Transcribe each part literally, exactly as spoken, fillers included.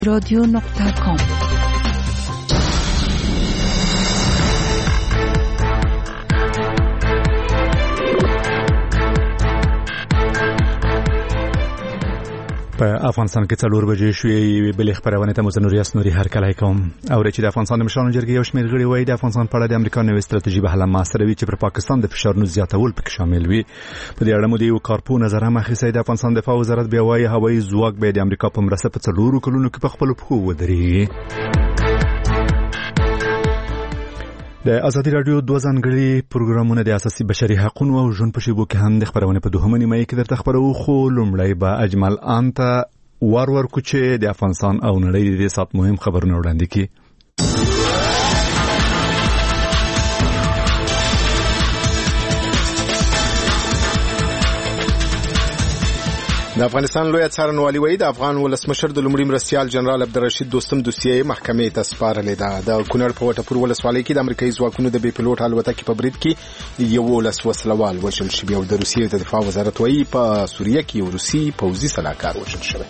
رادیو نقطه کام. په افغانستان کې څلور بجې شوې بلې خبرونه ته مزنوري اسنوري هر کله کوم او چې د افغانستان د مشرانو جرګې یو شمېر غړي وایي د افغانستان په اړه د امریکا نوې ستراتیژي به حل ماسروي چې پر پاکستان د فشارونو زیاتول پکې شامل وي. په دې اړه مو د یو کارپو نظر هم اخیستی. د افغانستان دفاع وزارت بیا وایي هوایي ځواک به د امریکا په مرسته په څلورو کلونو کې په خپلو پښو ودرېږي. د ازادي رادیو دوه ځانګړي پروګرامونه د اساسي بشري حقوقو او ژوند په شیبو کې هم د خبرونه په دوهمه نیمه کې درته خبرو. خو لومړی به اجمل انت وار ور کوچه د افغانستان او نړۍ د سات مهم خبرونه وړاندې کړي. د افغانستان لوی څارنوالي وایي د افغان ولسمشر د لومړي مرستیال جنرال عبدالرشید دوستم دوسیه محکمې ته سپارلې ده. د کونړ په وټپور ولسوالۍ کې د امریکایي ځواکونو د بي پيلوټ الوتکې په برید کې یولس وسلوال وژل شوي او د روسیې د دفاع وزارت وایي په سوریه کې یو روسي پوځي سلاکار وژل شوی.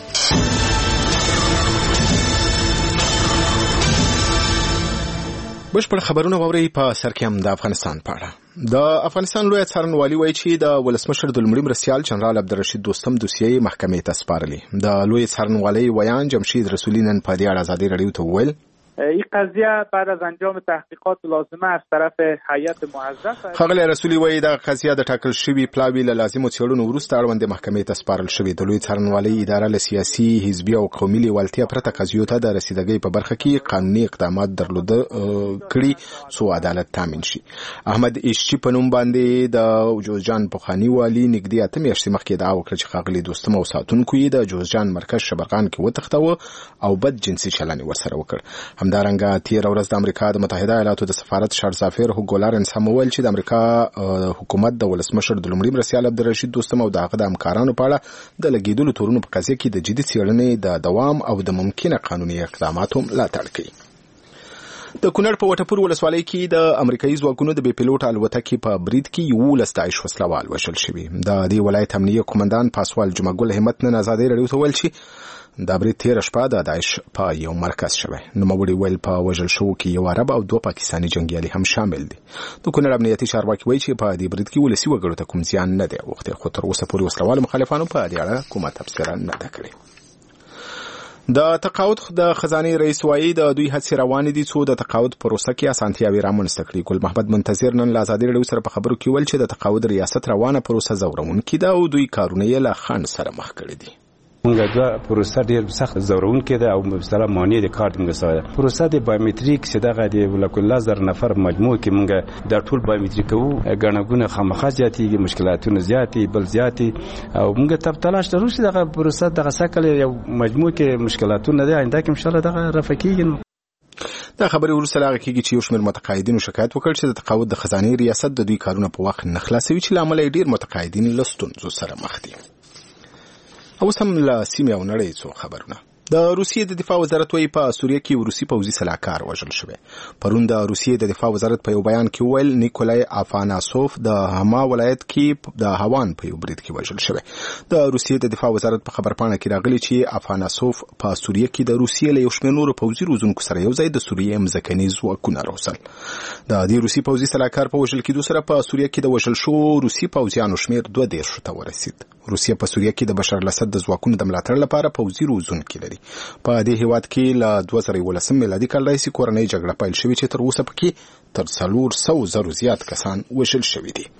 بشپړ خبرونه ووري په سر کې هم د افغانستان په اړه. د افغانستان لوی څارنوالي وایي چې د ولسمشر د لومړي مرستیال جنرال عبدالرشید دوستم دوسیه محکمې ته سپارلې. د لوی څارنوالي ویان جمشید رسولی نن په دې اړه ازادي رادیو ته وویل این قضیه بعد از انجام تحقیقات لازمه از طرف هیئت موظفه. خغلی رسولی وایي دا قضیه د ټاکل شوی پلاوی له لازمو څېړنو وروسته اړوند محکمې ته سپارل شوې. د لوی څارنوالۍ اداره له سیاسي حزبي او قومي لیوالتیا پرته قضیو ته د رسیدګۍ په برخه کې قانوني اقدامات درلوده کړي څو عدالت تامین شي. احمد ایشچی په نوم باندې د جوزجان پخوانی والی نږدې اته میاشتې مخکې دعا وکړه چې خغلی دوستم او ساتونکو یې د جوزجان مرکز شبرغان کې وتښتاوه او بد جنسي چلند ورسره وکړ. همدارنګه تیر ورځ د امریکا د متحده ایالاتو د سفارت شارزافیر هوګو لارنس هم ویل چې د امریکا حکومت د ولسمشر د لومړي مرستیال عبدالرشید دوستم او دغه د همکارانو په اړه د لګیدلو تورونو په قضیه کې د جدي څېړنې د دوام او د ممکنه قانوني اقداماتو ملاتړ کوي. د کونړ په وټپور ولسوالۍ کې د امریکایي ځواکونو د بي پيلوټ الوتکې په برید کې یولس داعش وسلوال وژل شوي. د دې ولایت امنیه قومندان پاسوال جمعګل همت نن ازادي رادیو ته ویل چې دا برید تیر شپه د داعش په یو مرکز شوی. نوموړي ویل په وژل شوو کې یو عرب او دوه پاکستاني جنگیالي هم شامل دي. د کونړ امنیتي چارواکي وایي چې په دې برید کې ولسي وګړو ته کوم زیان نه دی اوښتی، خو تر اوسه پورې وسلوال مخالفانو په دې اړه کومه تبصره نه ده کړې. د تقاعد د خزانه رئیس وایي د دوی هڅې روانې دي څو د تقاعد پروسه کې اسانتیاوې رامنځته کړي. ګل محمد منتظر نن له ازادي رادیو سره په خبرو کې ویل چې د تقاعد ریاست روانه پروسه زورونکې ده او دوی کارونه یې له خنډ سره مخ کړي دي. موږ دا پروسه ډیر سخت زورونکې ده او مثلا معنی د کارت موږ سره پروسه د بایومټریک چې دغه د ولکل لازر نفر مجموع کې موږ د ټول بایومټریک وو غنغونه خامخا زیاتې مشکلاتونه زیاتې بل زیاتې او موږ تب تلاش درو چې دغه پروسه دغه سکل یو مجموع کې مشکلاتونه ده آینده کې ان شاء الله دغه رفع کیږي. دا خبرې وروسته لاغه کېږي چې یو شمېر متقاعدینو شکایت وکړ چې د تقاعد د خزانه ریاست د دوی کارونه په وخت نه خلاصوي چې لامل یې ډیر متقاعدین له ستونزو سره مخ دي. اوس هم له سیمې او نړۍ څو خبرونه. د روسیې د دفاع وزارت وایي په سوریه کې روسي پوځي سلاکار وژل شوی. پرون د روسیې د دفاع وزارت په یو بیان کې ویل نیکولای افاناسوف د هما ولایت کې د هوان په یو برید کې وژل شوی. د روسیې د دفاع وزارت په خبرپاڼه کې راغلی چې افاناسوف په سوریه کې د روسیې له یو شمېر نورو پوځي روزونکو سره یو ځای د سوریې مځکني ځواکونه راوستل. د دې روسي پوځي سلاکار په وژل کېدو سره په سوریه کې د وژل شوو روسي پوځیانو شمېر دوه دېرشو ته ورسید. روسیه په سوریه کې د بشار الاسد د ځواکونو د ملاتړ لپاره پوځي روزونکي لري. په دې هیواد کې له دوه زره یولسم میلادي کال راهیسې کورنۍ جګړه پیل شوې چې تر اوسه پکې تر څلور سوه زرو زیات کسان وژل شوي دي.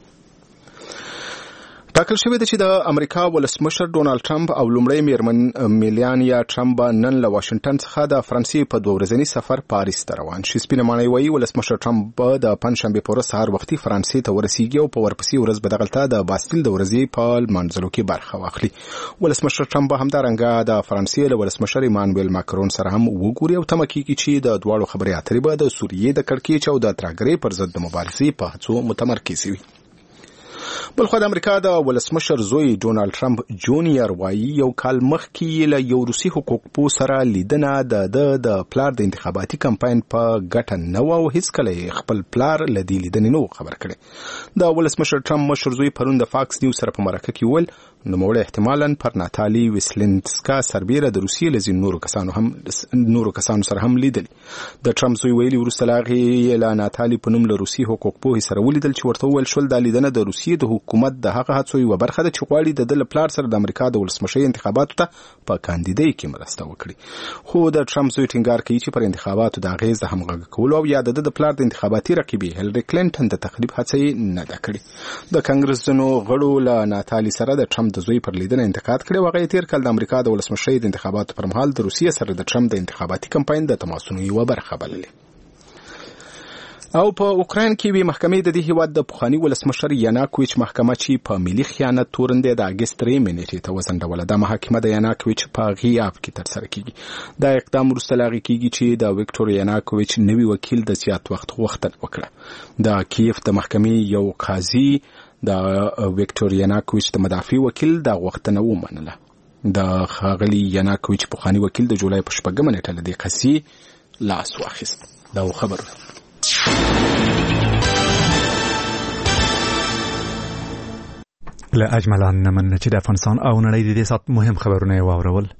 ټاکل شوې ده چې د امریکا ولسمشر ډونالد ټرمپ او لومړی میرمن میلانیا ټرمپ نن له واشنگټن څخه د فرانسې په دوه ورځني سفر پاریس ته روان شي. سپینه ماڼۍ وایي ولسمشر ټرمپ د پنجشنبې په ورځ سهار وختي فرانسې ته ورسیږي او په ورپسې ورځ به دغلته د باستیل د ورځې په لمانځلو کې برخه واخلي. ولسمشر ټرمپ همدارنګه د فرانسې له ولسمشر ایمانویل ماکرون سره هم وګوري او تمه کېږي چې د دواړو خبرې اترې به د سوریې د کړکېچ او د ترهګرۍ پر ضد د مبارزې په هڅو متمرکز وي. بلخو د امریکا د ولسمشر زوی ډونالد ټرمپ جونیئر وایي یو کال مخکې له یو روسي حقوقپوه سره لیدنه د د پلار د انتخاباتي کمپاین په ګټه نه و او هیڅکله خپل پلار له دې لیدنې نه خبر کړي. د ولسمشر ټرمپ مشر زوی پرون د فاکس نیوز سره په مرکه کې ویل نوموړی احتمالاً پر ناتالي ویسلنسکا سربیره د روسیې له ځینو نورو کسانو هم نورو کسانو سره هم لیدلی. د ټرمپ زوی ویلي وروسته له هغې له ناتالي په نوم له روسي حقوق پوهې سره ولیدل چې ورته وویل شول دا لیدنه د روسیې د حکومت د هغه هڅو یوه برخه ده چې غواړي د ده له پلار سره د امریکا د ولسمشرۍ انتخاباتو ته په کاندیدۍ کې مرسته وکړي. خو د ټرمپ زوی ټینګار کوي چې پر انتخاباتو د اغېز د همغږي کولو او یا د ده د پلار د انتخاباتي رقیبې هیلري کلینټن د تخریب هڅه یې نه ده کړې. د کانګرس ځینو غړو له ناتالي سره د ټرمپ د زوی پر لیدنه انتقاد کړی و. هغه تیر کال د امریکا د ولسمشرۍ د انتخاباتو پر مهال د روسیې سره د ټرمپ د انتخاباتي کمپاین د تماسونو یوه برخه بللې. او په اوکراین کې وی محکمې د دې هیواد د پخوانی ولسمشر یاناکویچ محکمه چې په ملي خیانت تورندې د اګست درې نیټې ته وځنډوله. د محاکمه د یاناکویچ په غیاب کې ترسره کیږي. دا اقدام وروسته له هغې کیږي چې د ویکټور یاناکویچ نوي وکیل د زیات وخت غوښتنه وکړه. د کیف د محکمې یو قاضي د ویکټور یاناکویچ د مدافع وکیل د غوښتنه ومنله. د ښاغلي یاناکویچ پخوانی وکیل د جولای په شپږمه نیټه له دې قضیې لاس واخیست. دا خبره له اجملان نمنه چې د افغانستان او نړۍ د دې سات مهم خبرونه یې واورول.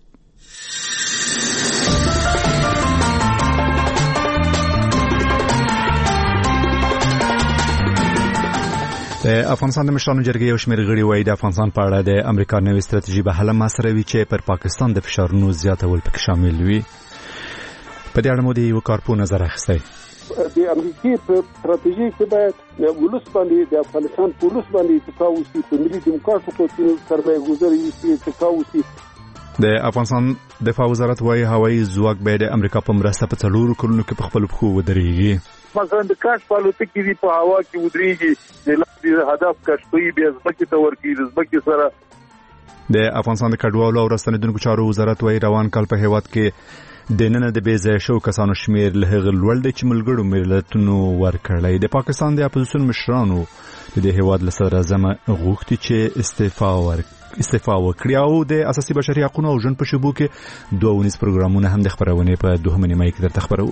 د افغانستان د مشرانو جرګې یو شمېر غړي وایي د افغانستان په اړه د امریکا نوې ستراتیژي به هله محاسره وي چې پر پاکستان د فشارونو زیاتول پکې شامل وي. په دې اړه مو د یو کارپو نظر اخیستی. د امریکای په ستراتیژي کې باید ولس باندې د افغانستان په ولس باندې اتکا وشي، په ملي ډیموکراتیکو قوتونو سرمایه گذاري وشي، اتکا وشي. د افغانستان دفاع وزارت وایي هوایي ځواک به د امریکا په مرسته په څلورو کلونو کې په خپلو پښو ودرېږي. مثلا د کاش په الوتکې دي په هوا کې ودرېږي، د لاندې هدف کشفوي بیا ځمکې ته ورکوي، د ځمکې سره. د افغانستان د کډوالو او راستنېدونکو چارو وزارت وایي روان کال په هېواد کې د نن د بې ځایه شوو کسانو شمېر له هغه لوړ دی چې ملګرو ملتونو ورکړی. د پاکستان د اپوزیسیون مشرانو د دې هېواد له صدراعظمه غوښتي چې استعفا ورکړي استعفا وکړي او د اساسي بشري حقوقو او ژوند په شبو کې دوه ونیز پروګرامونه هم د خبرونې په دوهمه نیمایي کې درته خبرو.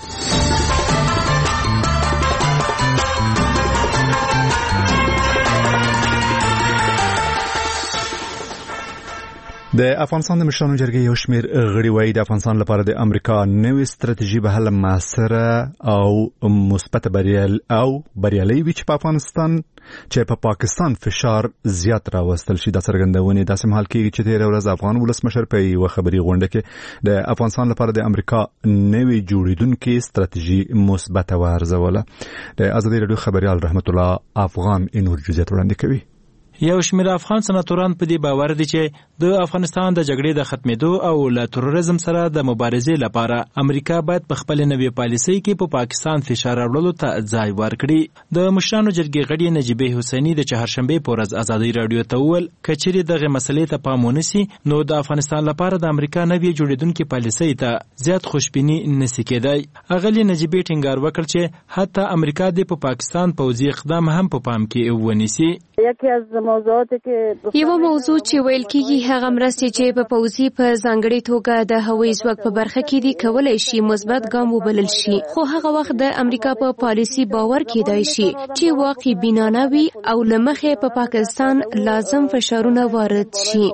د افغانستان د مشرانو جرګې یو شمېر غړي وایي د افغانستان لپاره د امریکا نوې ستراتیژي به هله موثره او مثبت بریال او بریالي وي چې په افغانستان چې په پاکستان فشار زیات راوستل شي. دا څرګندونه داسې مهال کېږي چې تېره ورځ افغان ولسمشر په یوه خبري غونډه کې د افغانستان لپاره د امریکا نوې جوړېدونکې ستراتیژي مثبته وارزوله. د ازادي راډیو خبريال رحمت الله افغان انور جزئیات وړاندې کوي. یو شمېر افغان سناتوران په دې باور دي چې د افغانستان د جګړې د ختمېدو او له تروریزم سره د مبارزې لپاره امریکا باید په خپل نوې پالیسۍ کې په پا پاکستان فشار راوړلو ته ځای ورکړي. د مشرانو جرګې غړي نجیبه حسیني د چهارشنبې په ورځ ازادي راډیو ته وویل کچېرې دغه مسلې ته پام ونیسي نو د افغانستان لپاره د امریکا نوې جوړېدونکې پالیسۍ ته زیات خوشبیني نشي کېدای. اغلی نجیبه ټینګار وکړ چې حتی امریکا د په پاکستان پوځي اقدام هم په پام کې ونیسي. یکی از موضوعاتی که یو موضوع چې ویل کېږي هغه مرستې چې په پوځي په ځانګړې توګه د هوایي ځواک په برخه کې دي کولای شي مثبت ګام وبلل شي، خو هغه وخت د امریکا په پالیسي باور کېدای شي چې واقعي بینانه وي او له مخې په پاکستان لازم فشارونه وارد شي.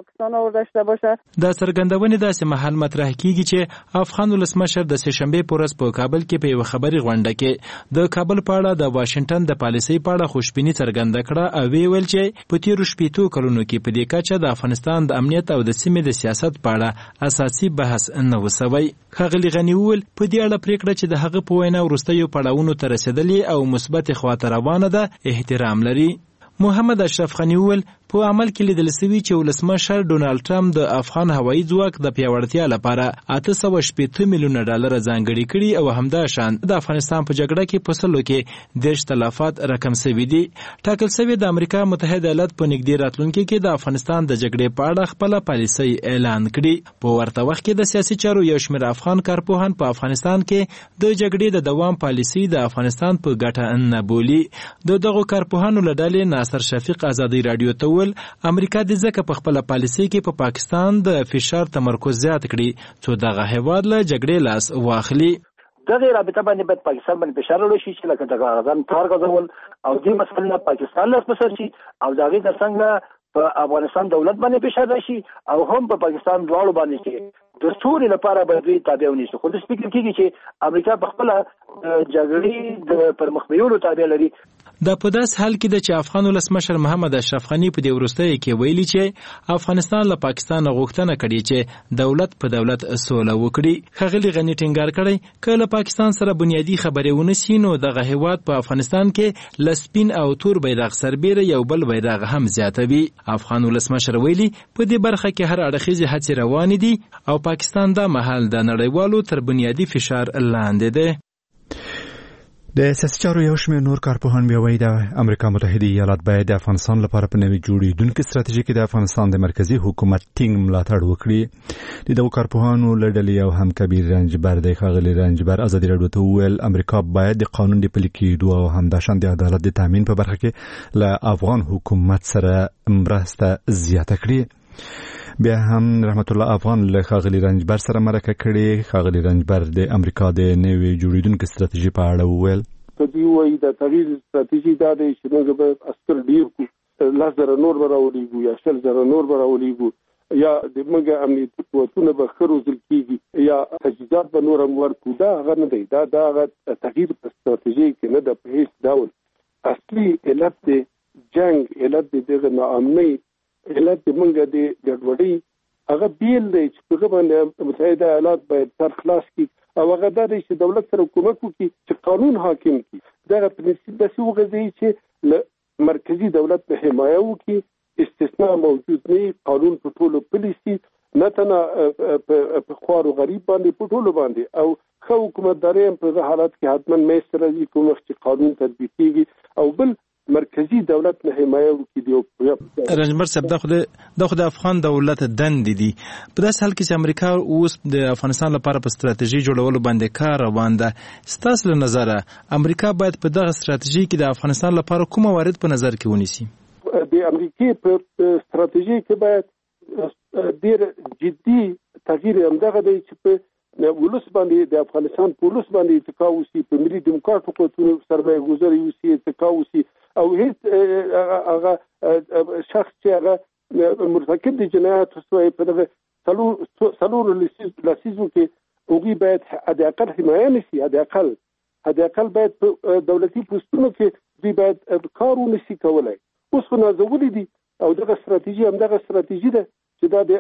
دا څرګندونه داسې مهال مطرح کېږي چې افغان ولسمشر د سهشنبې په ورځ په کابل کې په یوه خبري غونډه کې د کابل په اړه د واشنگټن د پالیسۍ په اړه خوشبیني څرګنده کړه او ویل چې په تیرو شپېتو کلونو کې په دې کچه د افغانستان د امنیت او د سیمې د سیاست په اړه اساسي بحث نه و سوی. ښاغلي غني وویل په دې اړه پریکړه چې د هغه په وینا وروستیو پړاوونو ته رسېدلې او مثبت خواته روانه ده احترام لري. محمد اشرف غني وویل په عمل کې لیدل شوی چې ولسمشر ډونالد ټرمپ د افغان هوایي ځواک د پیاوړتیا لپاره اته سوه شپېته میلیونه ډالر ځانګړي کړي او همداشان د افغانستان په جګړه کې په سلو کې دېرش تلفات رقم شوي دي. ټاکل شوی د امریکا متحده ایالات په نږدې راتلونکي کې د افغانستان د جګړې په اړه خپله پالیسۍ اعلان کړي. په ورته وخت کې د سیاسي چارو یو شمېر افغان کارپوهان په افغانستان کې د جګړې د دوام پالیسۍ د افغانستان په ګټه نه بولي. د دغو کارپوهانو له ډلې ناصر شفیق ازادي راډیو ته امریکا د ځکه په خپل پالیسۍ کې په پا پاکستان د فشار تمرکز زیات کړي څو دغه هیواد له جګړې لاس واخلي. دغه رابطه باندې باید پاکستان باندې فشار وړي شي چې لکه دغه غزان تار غزول او دې مسله پاکستان لاس بسر شي او دغه د څنګه په افغانستان دولت باندې فشار راشي او هم په پاکستان دواړو باندې چې د سوري لپاره به دوی تابع ونیسي. خو د فکر کېږي چې امریکا په خپل جګړې د پرمخ بیولو تابع لري. دا په داس حال کې د چې افغان ولسمشر محمد اشرف غنی په دې وروستۍ کې ویلي چې افغانستان له پاکستان غوښتنه کړې چې دولت په دولت سوله وکړي. ښاغلي غنی ټینګار کړی چې له پاکستان سره بنیادی خبرې ونسي نو دغه هیواد په افغانستان کې لسپین او تور بیرغ سربیره یو بل بیرغ هم زیاتوي. افغان ولسمشر ویلي په دې برخه کې هر اړخیزې هڅې روانې دي او پاکستان دا مهال د نړیوالو تر بنیادی فشار لاندې دی. د سیاسي چارو یو شمېر نور کارپوهان بیا وایي د امریکا متحده ایالات باید د افغانستان لپاره په نوې جوړېدونکې ستراتیژي کې د افغانستان د مرکزي حکومت ټینګ ملاتړ وکړي. د دغو کارپوهانو له ډلې یو هم کبیر رنجبر دی. ښاغلي رنجبر ازادي راډیو ته وویل امریکا باید د قانون د پلي کېدو او همداشان د عدالت د تامین په برخه کې له افغان حکومت سره مرسته زیاته کړي. بیا هم رحمت الله افغان له ښاغلي رنجبر سره مرکه کړې. ښاغلي رنجبر د امریکا د نوې جوړېدونکې ستراتیژي په اړه وویل دوی وایي د تغییر ستراتیژي دا دی چې موږ به عسکر ډېر کړو، لس زره نور به راولېږو یا شل زره نور به راولېږو یا د موږ امنیتي قوتونه به ښه روزل کېږي یا تجهیزات به نور هم ورکړو. دا هغه نه دی. دا دا هغه تغییر په ستراتیژي کې نه ده په هېڅ ډول. اصلي علت د جنګ، علت د دغه ناامنۍ، علت د منګه د ګډوډۍ هغه بیل دی چې په باندې متحده ایالات باید سر خلاص کړي او هغه دا دی چې دولت سره کومک وکړي چې قانون حاکم کړي. دغه پرنسپ داسې وغځوي چې له مرکزي دولت نه حمایه وکړي، استثناء موجود نه، قانون په ټولو پلی سي، نه تنه په خوارو غریب باندې په ټولو باندې او ښه حکومتداري هم په حالت کې حتما منځته راځي کوم وخت چې قانون تطبیق کېږي او بل مرکزی دولت نه حمایه وکړي. رنجبر صاحب دا خو د خو د افغان دولت دندې دي. په داس حال کې چې امریکا اوس د افغانستان لپاره په ستراتیژي جوړولو باندې کار روان ده، ستاسو له نظره امریکا باید په دغه ستراتیژي کې د افغانستان لپاره کوم موارد په نظر کې ونیسي؟ د امریکای په ستراتیژي کې باید ډیر جدي تغییر همدغه دی چې په ولس باندې د افغانستان په ولس باندې اتکا وشي، په ملي ډیموکراتیکو قوتونو سرمایه ګذاري وشي، اتکا وشي او هیڅ هغه شخص چې هغه مرتکب د جنایت وسوي په دغه څلور لسیزو کې هغوی باید حد اقل حمایه نشي. حد اقل حد اقل باید په دولتي پوستونو کې دوی باید کار ونشي کولی. اوس خو نازولي دي او دغه ستراتیژي همدغه ستراتیژي ده چې دا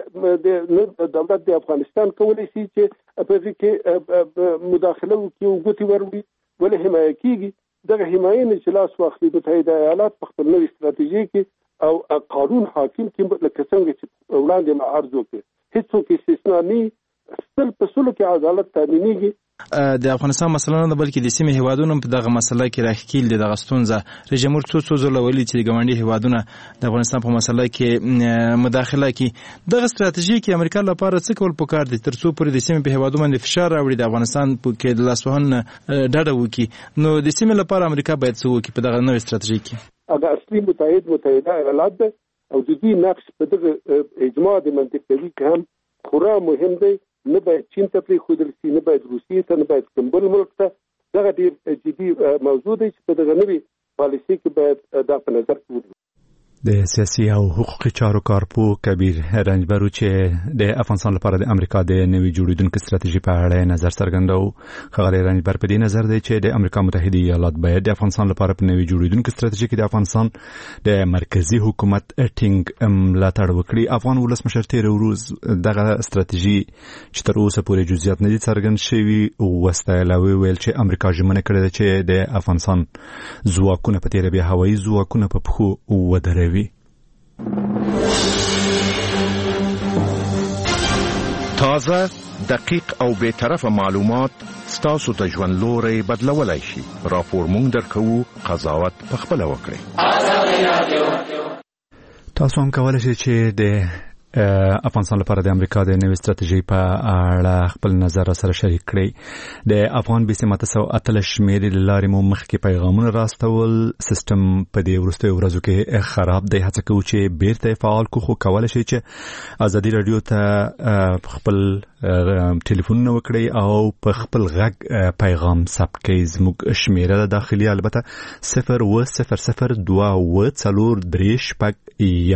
د دولت د افغانستان کولی شي چې په دې کې مداخله وکړي او ګوتې وروړي، ولې حمایه کېږي. دغه حمایه نه چې لاس واخلي متحده ایالات په خپل نوې ستراتیژي کې او قانون حاکم کې لکه څنګه چې وړاندې ما عرض وکړ، هیڅوک استثنا نه، سل په سلو کې عدالت تامینېږي. د افغانستان مسله نه بلکې د سیمې هیوادونو په دغه مسله کې راښکیل دي دغه ستونزه. رئیس جمهور څو څو ځله ویلي چې د ګاونډي هیوادونه د افغانستان په مسله کې مداخله کوي. دغه ستراتیژي کې امریکا لپاره څه کول پکار دي تر څو پورې د سیمې په هیوادونو باندې فشار راوړي د افغانستان کې د لاسوهنه ډډه وکړي؟ نو د سیمې لپاره امریکا باید څه وکړي په دغه نوې ستراتیژي کې؟ هغه اصلي متحد متحده ایالات ده او د دې نقش په دغه اجماع د منطقوي کې هم خورا مهم دی. نه باید چین ته پرېښودل شي، نه باید روسیې ته، نه باید کوم بل ملک ته. دغه ډېر جدي موضوع دی چې په دغه نوې پالیسۍ کې باید دا په نظر کې ونیول. د سیاسي او حقوقي چارو کارپوه کبیر رنجبر چې د افغانستان لپاره د امریکا د نوې جوړېدونکې ستراتیژي په اړه نظر څرګنداوه. ښاغلی رنجبر په دې نظر دی چې د امریکا متحده ایالات باید د افغانستان لپاره په نوې جوړېدونکې ستراتیژي کې د افغانستان د مرکزي حکومت ټینګ ملاتړ وکړي. افغان ولسمشر تېره ورځ دغه ستراتیژي چې تر اوسه پورې جزئیات نه دي څرګند شوي وستایله. وویل چې امریکا ژمنه کړې ده چې د افغانستان ځواکونه په تېره بیا هوایي ځواکونه په پښو ودروي. تازه، دقیق او بے طرفه معلومات ستاسو ته ژوند لوري بدلولای شي. راپور مونږ درکوو، قضاوت پخپله وکړئ. تاسو هم کولای شئ چې د افغانستان لپاره د امریکا د نوې ستراتیژي په اړه خپل نظر سره شریک کړئ. د افغان بي سي ماته سو اتلس شمیرې له لارې مو مخکې پیغامونه راستول. سیستم په دې وروستیو ورځو کې خراب دی. هڅه کوو چې بیرته فعال کو، خو کولای شئ چې ازادي رادیو ته خپل ټلیفونونه وکړئ او په خپل غږ پیغام ثبت کړئ. زموږ شمیره داخلي البته صفر و صفر صفر دوه و څلور درې شپږ یو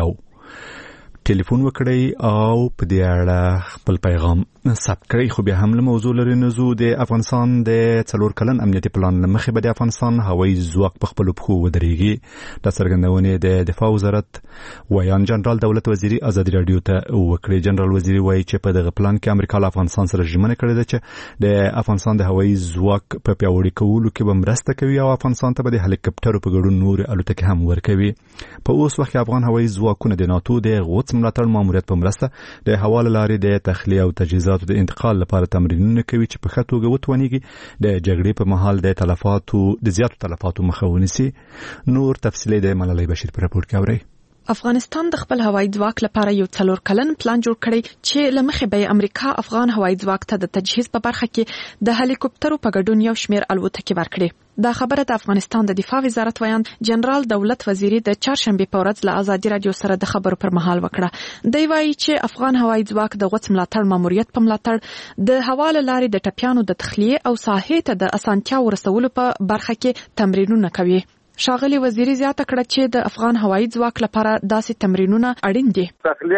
ټلیفون وکړئ او په دې اړه خپل پیغام ثبت کړئ. خو بیا هم له موضوع لري نزو د افغانستان د څلور کلن امنیتي پلان لمخې به د افغانستان هوایي ځواک په خپل پښو ودرېږي. د څرګندونې د دفاع وزارت ویان جنرال دولت وزیری ازادي رادیو ته وکړي. جنرال وزیری وایي چې په دغه پلان کې امریکا له افغانستان سره ژمنه کړې ده چې د افغانستان د هوایي ځواک په پیاوړي کولو کې به مرسته کوي او افغانستان ته به د هلیکاپټرو په ګډون نور الوتکې هم ورکوي. په اوس وخت کې افغان هوایي ځواکونه د ناتو د غوڅ ملاتړ ماموریت په مرسته د حواله لارې د تخلیه او تجهیزاتو د انتقال لپاره تمرینونه کوي چې په ښه توګه وتوانیږي د جګړې په مهال د تلفاتو د زیاتو تلفاتو مخه ونیسي. نور تفصیلی د ملالۍ بشیر په راپور کې اورئ. افغانستان د خپل هوایي ځواک لپاره یو څلور کلن پلان جوړ کړی چې لمخې به امریکا افغان هوایي ځواک ته د تجهیز په برخه کې د هلیکوپټرو په ګډون یو شمېر الوتکې ورکړي. دا خبره د افغانستان د دفاع وزارت ویان جنرال دولت وزیری د چهارشنبه په ورځ له ازادي رادیو سره د خبرو پر مهال وکړه. دی وایي چې افغان هوایي ځواک د غوڅ ملاتړ ماموریت په ملاتړ د حواله لارې د ټپیانو د تخلیه او ساحې ته د اسانتیا ورسولو په برخه کې تمرینونه کوي. شاغلی وزیری زیاته کړه چې د افغان هوایي ځواک لپاره داسې تمرینونه اړین دي. تخلیه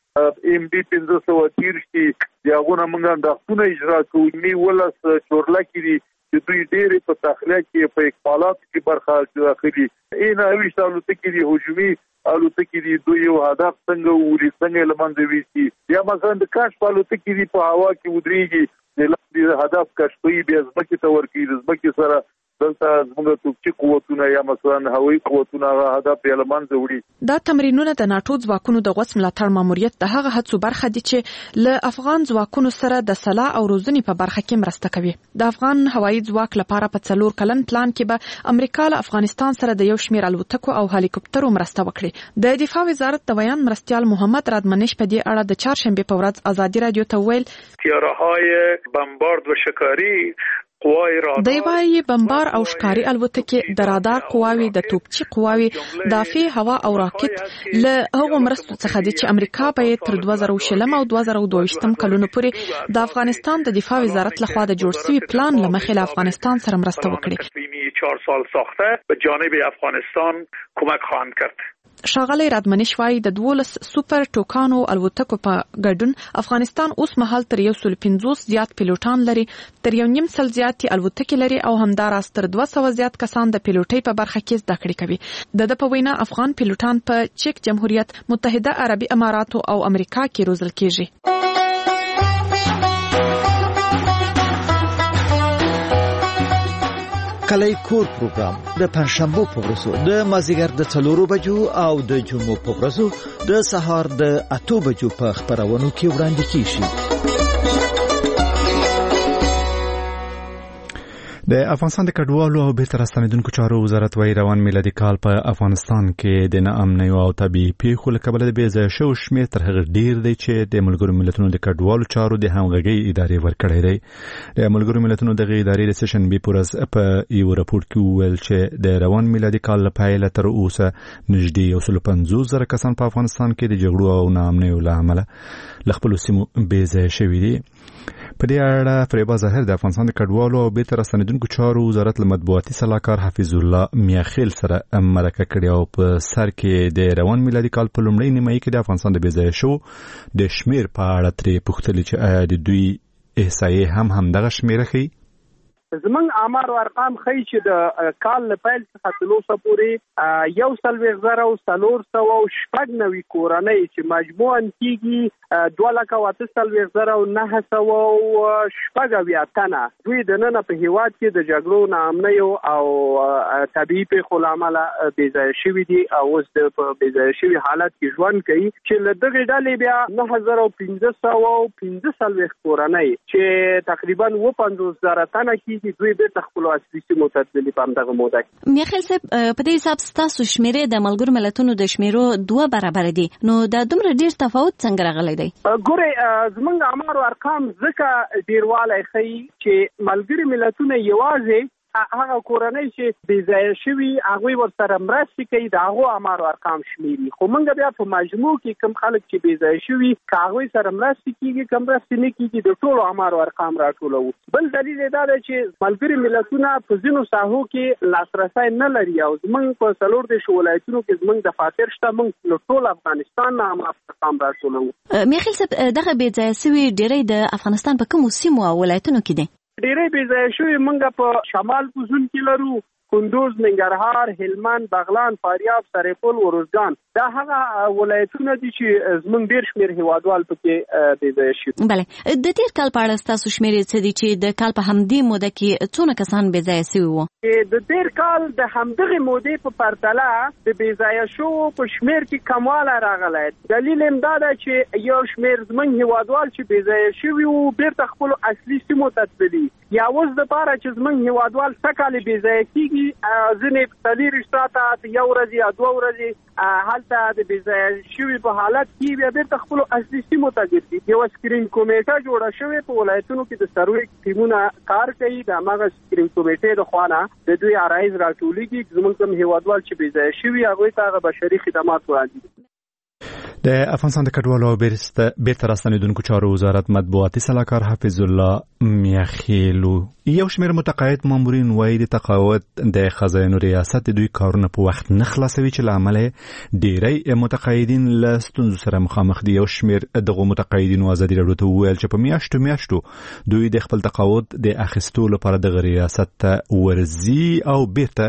کې ایم ډي پنځه سوه دېرش کې یاغونه موږ اندازونه اجرا کوو. می ولس چورلا کې چې دوی ډېرې په تخلیه کې په اقبالات کې برخه اخلي. این اویشت الوتکې دي هجومي الوتکې دي دوی یو هدف څنګه ووري څنګه لمنځه ویسي. یا مثلا د کشف الوتکې دي په هوا کې ودرېږي د هدف کشفي بیا ځمکې ته ورکوي. د ځمکې سره دلته زموږ توپچي قوتونه یا مثلا هوایي قوتونه هدف یې لمنځه وړي. دا تمرینونه د ناتو ځواکونو د غوڅ ملاتړ ماموریت د هغه هڅو برخه دي چې له افغان ځواکونو سره د سلاح او روزنې په برخه کې مرسته کوي. د افغان هوایي ځواک لپاره په څلور کلن پلان کې به امریکا له افغانستان سره د یو شمېر الوتکو او هلیکوپټرو مرسته وکړي. د دفاع وزارت د بیان مرستیال محمد رادمنش په دې اړه د چهارشنبه په ورځ ازادي رادیو ته ویل تیاره‌های بمبارد و شکاری دی وایي بمبار او ښکاري الوتکې د رادار قواوي د توپچي قواوي دافع هوا او راکټ له هغو مرستو څخه دي چې امریکا به تر دوه زره شلم او دوه زره دوه ویشتم کلونو پورې د افغانستان د دفاع وزارت لخوا د جوړ شوي پلان له مخې له افغانستان سره مرسته وکړي. چهار سال ساخته به جانب افغانستان کمک خواهند کرد. شاغلی رادمنش وایي د دولس سوپر ټوکانو الوتکو په ګډون افغانستان اوس مهال تر یو سل پنځوس زیات پیلوټان لري، تر یو نیم سل زیاتې الوتکې لري او همداراز تر دوه سوه زیات کسان د پیلوټۍ په برخه کې زده کړې کوي. د ده په وینا افغان پیلوټان په چک جمهوریت، متحده عربي اماراتو او امریکا کې روزل کیږي. کلی کور پروګرام د پنځشنبه په ورځو د مازیګر د څلورو بجو او د جمعو په ورځو د سهار د اتو بجو په خبرونو کې وړاندې کیږي. د افغانستان د کډوالو او بیرته راستنیدونکو چارو وزارت وايي روان میلادي کال په افغانستان کې د ناامنۍ او طبيعي پیښو له کبله د بې ځایه شوو شمېر تر هغه ډېر دی چې د ملګرو ملتونو د کډوالو چارو د همغږۍ ادارې ورکړی دی. د ملګرو ملتونو دغه ادارې د سهشنبې په ورځ په یو راپور کې وویل چې د روان میلادي کال له پیله تر اوسه نږدې یو سل پنځوس زره کسان په افغانستان کې د جګړو او ناامنیو له امله له خپلو سیمو بې ځایه شوي دي. په دې اړه فریبا ظاهر د افغانستان د کډوالو او بیرته راستنیدونکو چارو وزارت له مطبوعاتي سلاکار حفیظ الله میاخیل سره مرکه کړې او په سر کې د روان میلادي کال په لومړۍ نیمایي کې د افغانستان د بې ځایه شوو د شمېر په اړه ترې پوښتلې چې آیا د دوی احصایې هم همدغه شمېره ښیي. زمونږ آمار او ارقام ښیي چې د کال له پیل څخه تر اوسه پورې یو څلوېښت زره او څلور سوه او شپږ نوي کورنۍ چې مجموعاً کېږي دوه لکه او اته څلوېښت زره او نهه سوه او شپږ اویا تنه دوی دننه په هېواد کې د جګړو، ناامنیو او طبیعي پیښو له امله بې ځایه شوي دي او اوس د په بې ځایه شوي حالت کې ژوند کوي چې له دغې ډلې بیا نهه زره او پنځه سوه او پنځه څلوېښت کورنۍ چې تقریبا اووه پنځوس زره تنه کېږي دوی بیرته خپلو اصلي سیمو ته تللي په همدغه موده کې. میاخیل صاحب په دې حساب ستاسو شمېرې د ملګرو ملتونو د شمېرو دوه برابره دي، نو دا دومره ډېر تفاوت څنګه راغلی دی؟ ګورئ زمونږ آمار او ارقام ځکه ډېروالی ښیي چې ملګري ملتونه یوازې هغه کورنۍ چې بې ځایه شوي هغوی ورسره مرستې کوي د هغو اعمار او ارقام شمیري. خو موږ بیا په مجموع کې کوم خلک چې بې ځایه شوي که هغوی سره مرستې کېږي که مرستې نه کېږي د ټولو اعمار او ارقام راټولوو. بل دلیل یې دا دی چې ملګري ملتونه په ځینو ساحو کې لاسرسی نه لري او زموږ په څلور دېرشو ولایتونو کې زموږ دفاتر شته. موږ له ټول افغانستان نه اعمار او ارقام راټولوو. میخیل صاحب دغه بې ځایه شوي ډېری د افغانستان په کومو سیمو او ولایتونو کې دي؟ ډېری بې ځایه شوي موږ په شمال پوزون کې لرو، کندوز، ننګرهار، هلمند، بغلان، فاریاب، سرپل، ورزګان. دا هغه ولایتونه دي چې زموږ ډېر شمېر هیوادوال پکې بې ځایه شوي. بله، د تېر کال په اړه ستاسو شمېرې څه دي چې د کال په همدې موده کې څونه کسان بې ځایه شوي وو؟ د تېر کال د همدغې مودې په پرتله د بې ځایه شوو په شمېر کې کموالی راغلی. دلیل یې دا ده چې یو شمېر زموږ هیوادوال چې بې ځایه شوي وو بیرته خپلو اصلي سیمو ته تللي. یا اوس دپاره چې زموږ هیوادوال څه کالې بې ځایه کېږي ځینې څلېرویشت ساعته یو ورځ یا دوه ورځې هلته د بې ځایه شوي په حالت کې بیا بیرته خپلو اصلي سیمو ته ګرځي. یوه سکرین کمیټه جوړه شوې په ولایتونو کې د سروې ټیمونه کار کوي. د هماغه سکرین کمیټې د خوا نه د دوی عرایض راټولېږي. زموږ کوم هیوادوال چې بې ځایه شوي هغوی ته هغه بشري خدمات وړاندې. د افغانستان د کډوالو بیرته راستنیدونکو چارو وزارت مطبوعاتي سلاکار حفیظ الله میاخیلو یو شمېر متقاعد مامورین وایي د تقاعد د خزانو ریاست دوی کارونه په وخت نه خلاصوي چې له امله ډېری متقاعدین له ستونزو سره مخامخ دي. یو شمېر دغو متقاعدینو ازادي راډیو ته وویل چې په میاشتو میاشتو دوی د خپل تقاعد د اخیستو لپاره دغه ریاست ته ورځي او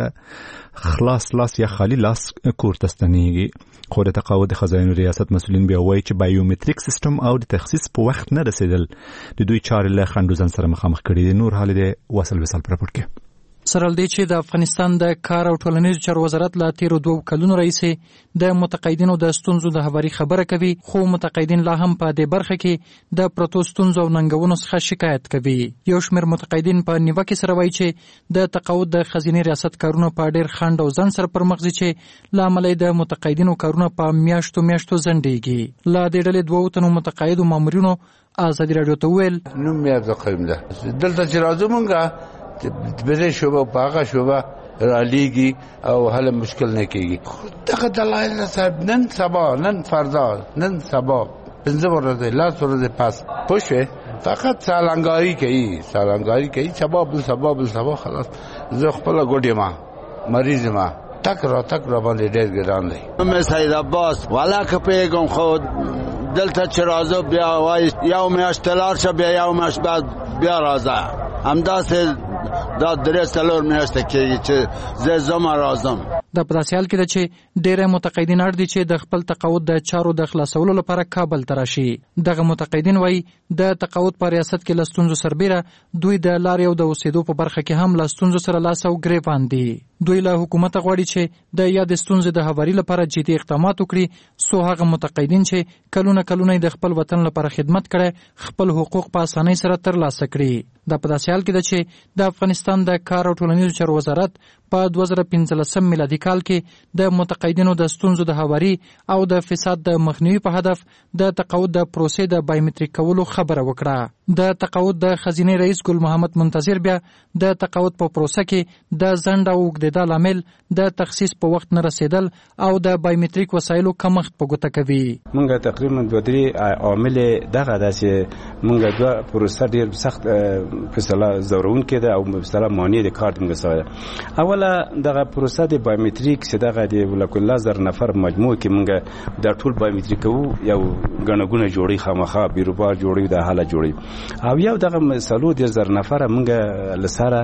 بیرته خلاص لاس یا خالی لاس کور ته ستنېږي. خو د تقاعد خزانو ریاست مسؤلین بیا وایي چې بایومتریک سیستم او د تخصیص په وخت نه رسیدل د دوی چارې له خنډوزن سره مخامخ کړي دي. نور حال دی وصل وصل پر راپورټ کې سره لدی چې د افغانستان د کار او ټولنیزو چارو وزارت لا تیرو دوه کلونو راهیسې د متقاعدینو د ستونزو د هواري خبره کوي، خو متقاعدین لا هم په دې برخه کې د پروتو ستونزو او ننګونو څخه شکایت کوي. یو شمېر متقاعدین په نیوکه سره وایي چې د تقاعد د خزینې ریاست کارونه په ډېر خنډ او ځنډ سره پر مخ ځي چې لامل د متقاعدینو کارونه په میاشتو میاشتو ځنډېږي. لا د ډلې دوه تنو متقاعدو مامورینو ازادي راډیو ته ویل نوم یې عبدالقیوم ده. دلته چې راځو مونږه بزې شوبه په هغه شوبه رالیږي او هله مشکل نه کېږي. دغه دلایل صاحب نن سبا نن فردا نن سبا پنځه ورځې لاس ورځې پاس پوښې فقط سالنګاري کوي سالنګاري کوي سبا بل سبا بل سبا خلاص. زه خپله ګوډې ما مریض ما تک را تک را باندې ډېر ګران دی. مې سید عباس والا که پیغام خود دلته چې راځو بیا وایي یو میاشت تلار شه بیا یو میاشت بعد بیا راځه. همداسې دا درې څلور میاشتې کېږي چې زه زما راځم. د په داسې حال کې ده چې ډېری متقاعدین اړ دي چې د خپل تقاعد د چارو د خلاصولو لپاره کابل ته راشي. دغه متقاعدین وایي د تقاعد په ریاست کې له ستونزو سربیره دوی د لارې او د اوسېدو په برخه کې هم له ستونزو سره لاس او ګریوان دي. دوی له حکومته غواړي چې د یادې ستونزې د هواري لپاره جدي اقدامات وکړي، څو هغه متقاعدین چې کلونه کلونه د خپل وطن لپاره خدمت کړي خپل حقوق په اسانۍ سره ترلاسه کړي. دا په داسې حال کې ده چې د افغانستان د کار او ټولنیزو چارو وزارت په دوه زره پنځلسم میلادي کال کې د متقاعدینو د ستونزو د هواري او د فساد د مخنیوي په هدف د تقاعد د پروسې د بایومتریک کولو خبره وکړه. د تقاعد د خزینې رئیس ګل محمد منتظر بیا د تقاعد په پروسه کې د ځنډ او اوږدېدا لامل د تخصیص په وخت نه رسیدل او د بایومتریک وسایلو کمښت په ګوته کوي. مونږ تقریبا دوه درې عوامل دغه ده چې مونږ دوه پروسه ډېر سخت په اصطلاح ځورونکې ده او په اصطلاح مانع د کار مونږ سره. اوله دغه پروسه د بایومتریک چې دغه د ولکل زر نفر مجموع کې مونږ د ټول بایومتریک کوو یو غنګونه جوړي خامخا بیروبار جوړي د حاله جوړي او یو دغه مسلو د زر نفر مونږ لسره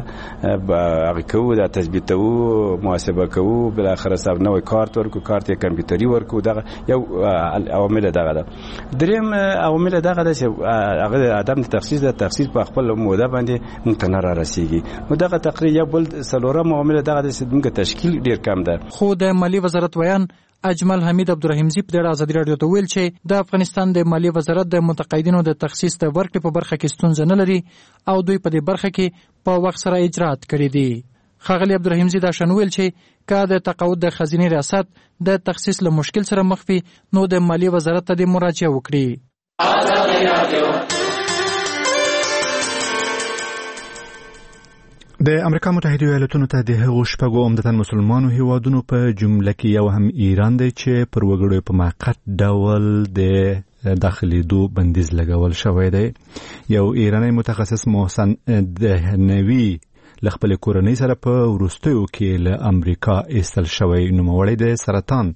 هغه کوو د تثبیتو محاسبه کوو بل اخر حساب نوې کارت ورکو کارت کمپیوټري ورکو دغه یو عوامل دغه ده. دریم عوامل دغه ده چې هغه عدم تخصیص د تخصیص په خپل موده باندې ممتنه را رسیږي. نو دغه تقریبا یو بل سلورم عوامل دغه ده چې موږ تشکیل ډیر کم ده. خو د مالی وزارت ویان اجمل حمید عبدالرحیمزی په ډېر ازادي راډیو ته ویل چې د افغانستان د مالی وزارت د متقاعدینو د تخصیص د ورکړې په برخه کې ستونزه نه لري او دوی په دې برخه کې په وخت سره اجرات کړي دي. ښاغلی عبدالرحیمزی دا شان ویل چې که د تقاعد د خزینې ریاست د تخصیص له مشکل سره مخ وي نو د مالی وزارت ته د مراجعه وکړي. د امریکا متحده ایالاتونو ته د هغو شپږو عمدتاً مسلمانو هیوادونو په جمله کې یو هم ایران دی چې پر وګړو په موقت ډول د داخليدو بندیز لګول شوی دی. یو ایرانی متخصص محسن دهنوی له خپل کورنۍ سره په وروستیو کې له امریکا ایستل شوی نوموړی د سرطان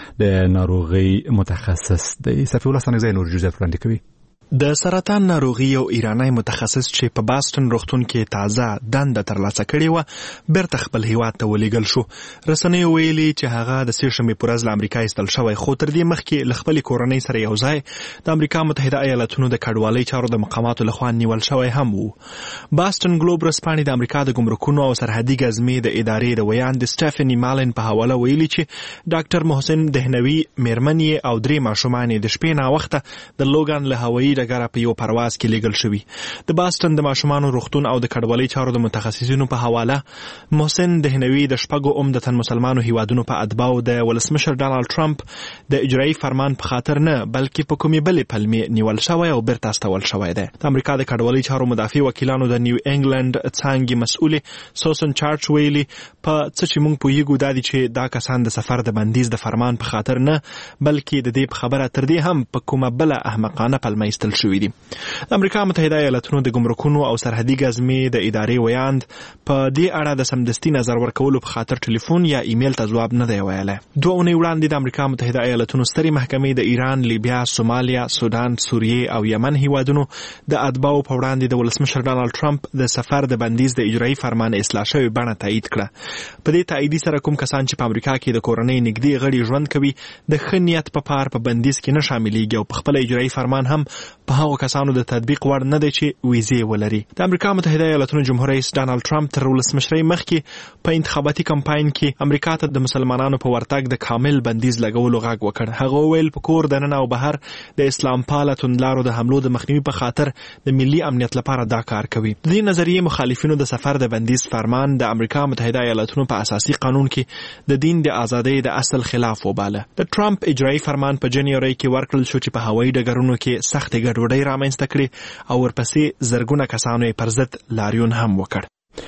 د ناروغي متخصص دی. صفی الله سنگزی نور جوزف وړاندې کوي. د سرطان ناروغي یو ایرانی متخصص چې په باستون روغتون کې تازه دنده ترلاسه کړې و بیرته خپل هیواد ته ولیږل شو. رسنیو ویلي چې هغه د سې شنبې پر ورځ له امریکا ایستل شوی، خو تر دې مخکې له خپلې کورنۍ سره یو ځای د امریکا متحده ایالاتونو د کډوالۍ چارو د مقاماتو لخوا نیول شوی هم و. باستون ګلوب ورځپاڼې د امریکا د ګمرکونو او سرحدي ګزمې د ادارې د ویاند سټیفني مالن په حواله ویلي چې ډاکټر محسن دهنوي میرمن او درې ماشومان د شپې ناوخته د لوګان له هوایي ډګره په یو پرواز کې لیږل شوي. د باستون د ماشومانو روغتون او د کډوالۍ چارو د متخصصینو په حواله محسن دهنوي د شپږو عمدتاً مسلمانو هیوادونو په اتباعو د ولسمشر ډانلډ ټرمپ د اجرایي فرمان په خاطر نه بلکې په کومې بلې پلمې نیول شوی او بیرته استول شوی دی. د امریکا د کډوالۍ چارو مدافع وکیلانو د نیو انګلند څانګې مسؤلې سوسن چارچ ویلي په څه چې موږ پوهیږو دا دي چې دا کسان د سفر د بندیز د فرمان په خاطر نه بلکې د دې په خبره تر دې هم په کومه بله احمقانه پلمه ایستل شوي دي. د امریکا متحده ایالاتونو د ګمرکونو او سرحدي ګزمې د ادارې ویاند په دې اړه د سمدستي نظر ورکولو په خاطر ټلیفون یا ایمیل ته ځواب نه دی ویلی. دوه اونۍ وړاندې د امریکا متحده ایالاتونو سترې محکمې د ایران، لیبیا، سومالیا، سودان، سوریې او یمن هیوادونو د اتباعو په وړاندې د ولسمشر ډانلډ ټرمپ د سفر د بندیز د اجرایي فرمان اصلاح شوې بڼه تایید کړه. په دې تاییدي سره کوم کسان چې په امریکا کې د کورنۍ نږدې غړي ژوند کوي د ښه نیت په پار په بندیز کې نه شاملېږي او په خپل اجرایي فرمان هم په هغو کسانو د تطبیق وړ نه دی چې ویزې ولري. د امریکا متحده ایالاتونو جمهور رئیس ډانلډ ټرمپ تر ولسمشرۍ مخکې په انتخاباتي کمپاین کې امریکا ته د مسلمانانو په ورتګ د کامل بندیز لګولو غږ وکړ. هغه وویل په کور دننه او بهر د اسلام پاله توندلارو د حملو د مخنیوي په خاطر د ملي امنیت لپاره دا کار کوي. د دې نظریې مخالفینو د سفر د بندیز فرمان د امریکا متحده ایالاتونو په اساسي قانون کې د دین د ازادۍ د اصل خلاف وباله. د ټرمپ اجرایي فرمان په جنوري کې ورکړل شو چې په هوایي ډګرونو کې سخت ګډوډۍ رامنځته کړي او ورپسې زرګونه کسانو یې پر ضد لاریون هم وکړ.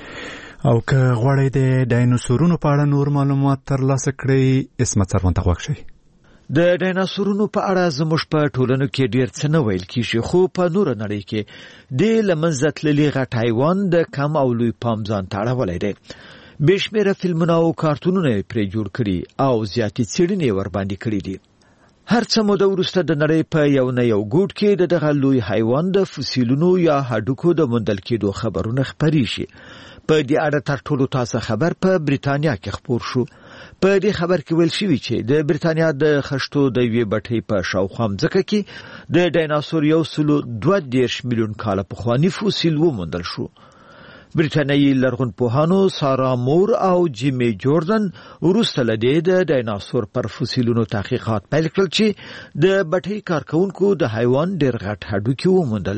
او که غواړئ د ډایناسورونو په اړه نور معلومات ترلاسه کړئ اسمت سروان ته غوږ شئ. د ډایناسورونو په اړه زموږ په ټولنو کې ډیر څه نه ویل کیږي، خو په نور نړۍ کې د لمنځه تللي غټ حیوان د کم او لوی پام ځان ته اړولی دی. بېشمېره فلمونه او کارتونونه یې پرې جوړ کړي او زیاتې څېړنې ورباندې کړي دي. هر څه موده وروسته د نړۍ په یو نه یو ګوټ کې د دغه لوی حیوان د فسیلونو یا هډوکو د موندل کېدو خبرونه خپرې شي. په دې اړه تر ټولو تازه خبر په بریتانیا کې خپور شو. په دې خبر کې ویل شوي چې د بریتانیا د خښتو د یوې بټۍ په شاوخوا مځکه کې د ډایناسور یو سلو دوه دېرش میلیون کاله پخواني فسیل وموندل شو. بریټانیایي لرغونپوهانو سارا مور او جیمی جوردن وروسته له دې د ډایناسور پر فسیلونو تحقیقات پیل کړل چې د بټۍ کارکونکو د حیوان ډېر غټ هډوکي وموندل.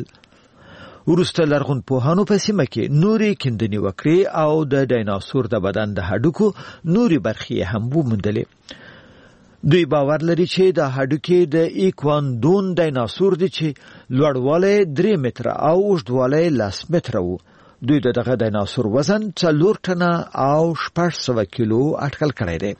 وروسته لرغونپوهانو په سیمه کې نورې کیندنې وکړې او د ډایناسور د بدن د هډوکو نورې برخې هم وموندلې. دوی باور لري چې د هډوکي د ایکواندون ډایناسور دی چې لوړوالی درې متره او اوږدوالی لس متره و. دوی د دغه ډایناسور وزن څلور ټنه او شپږ سوه کیلو اټکل کړی دی.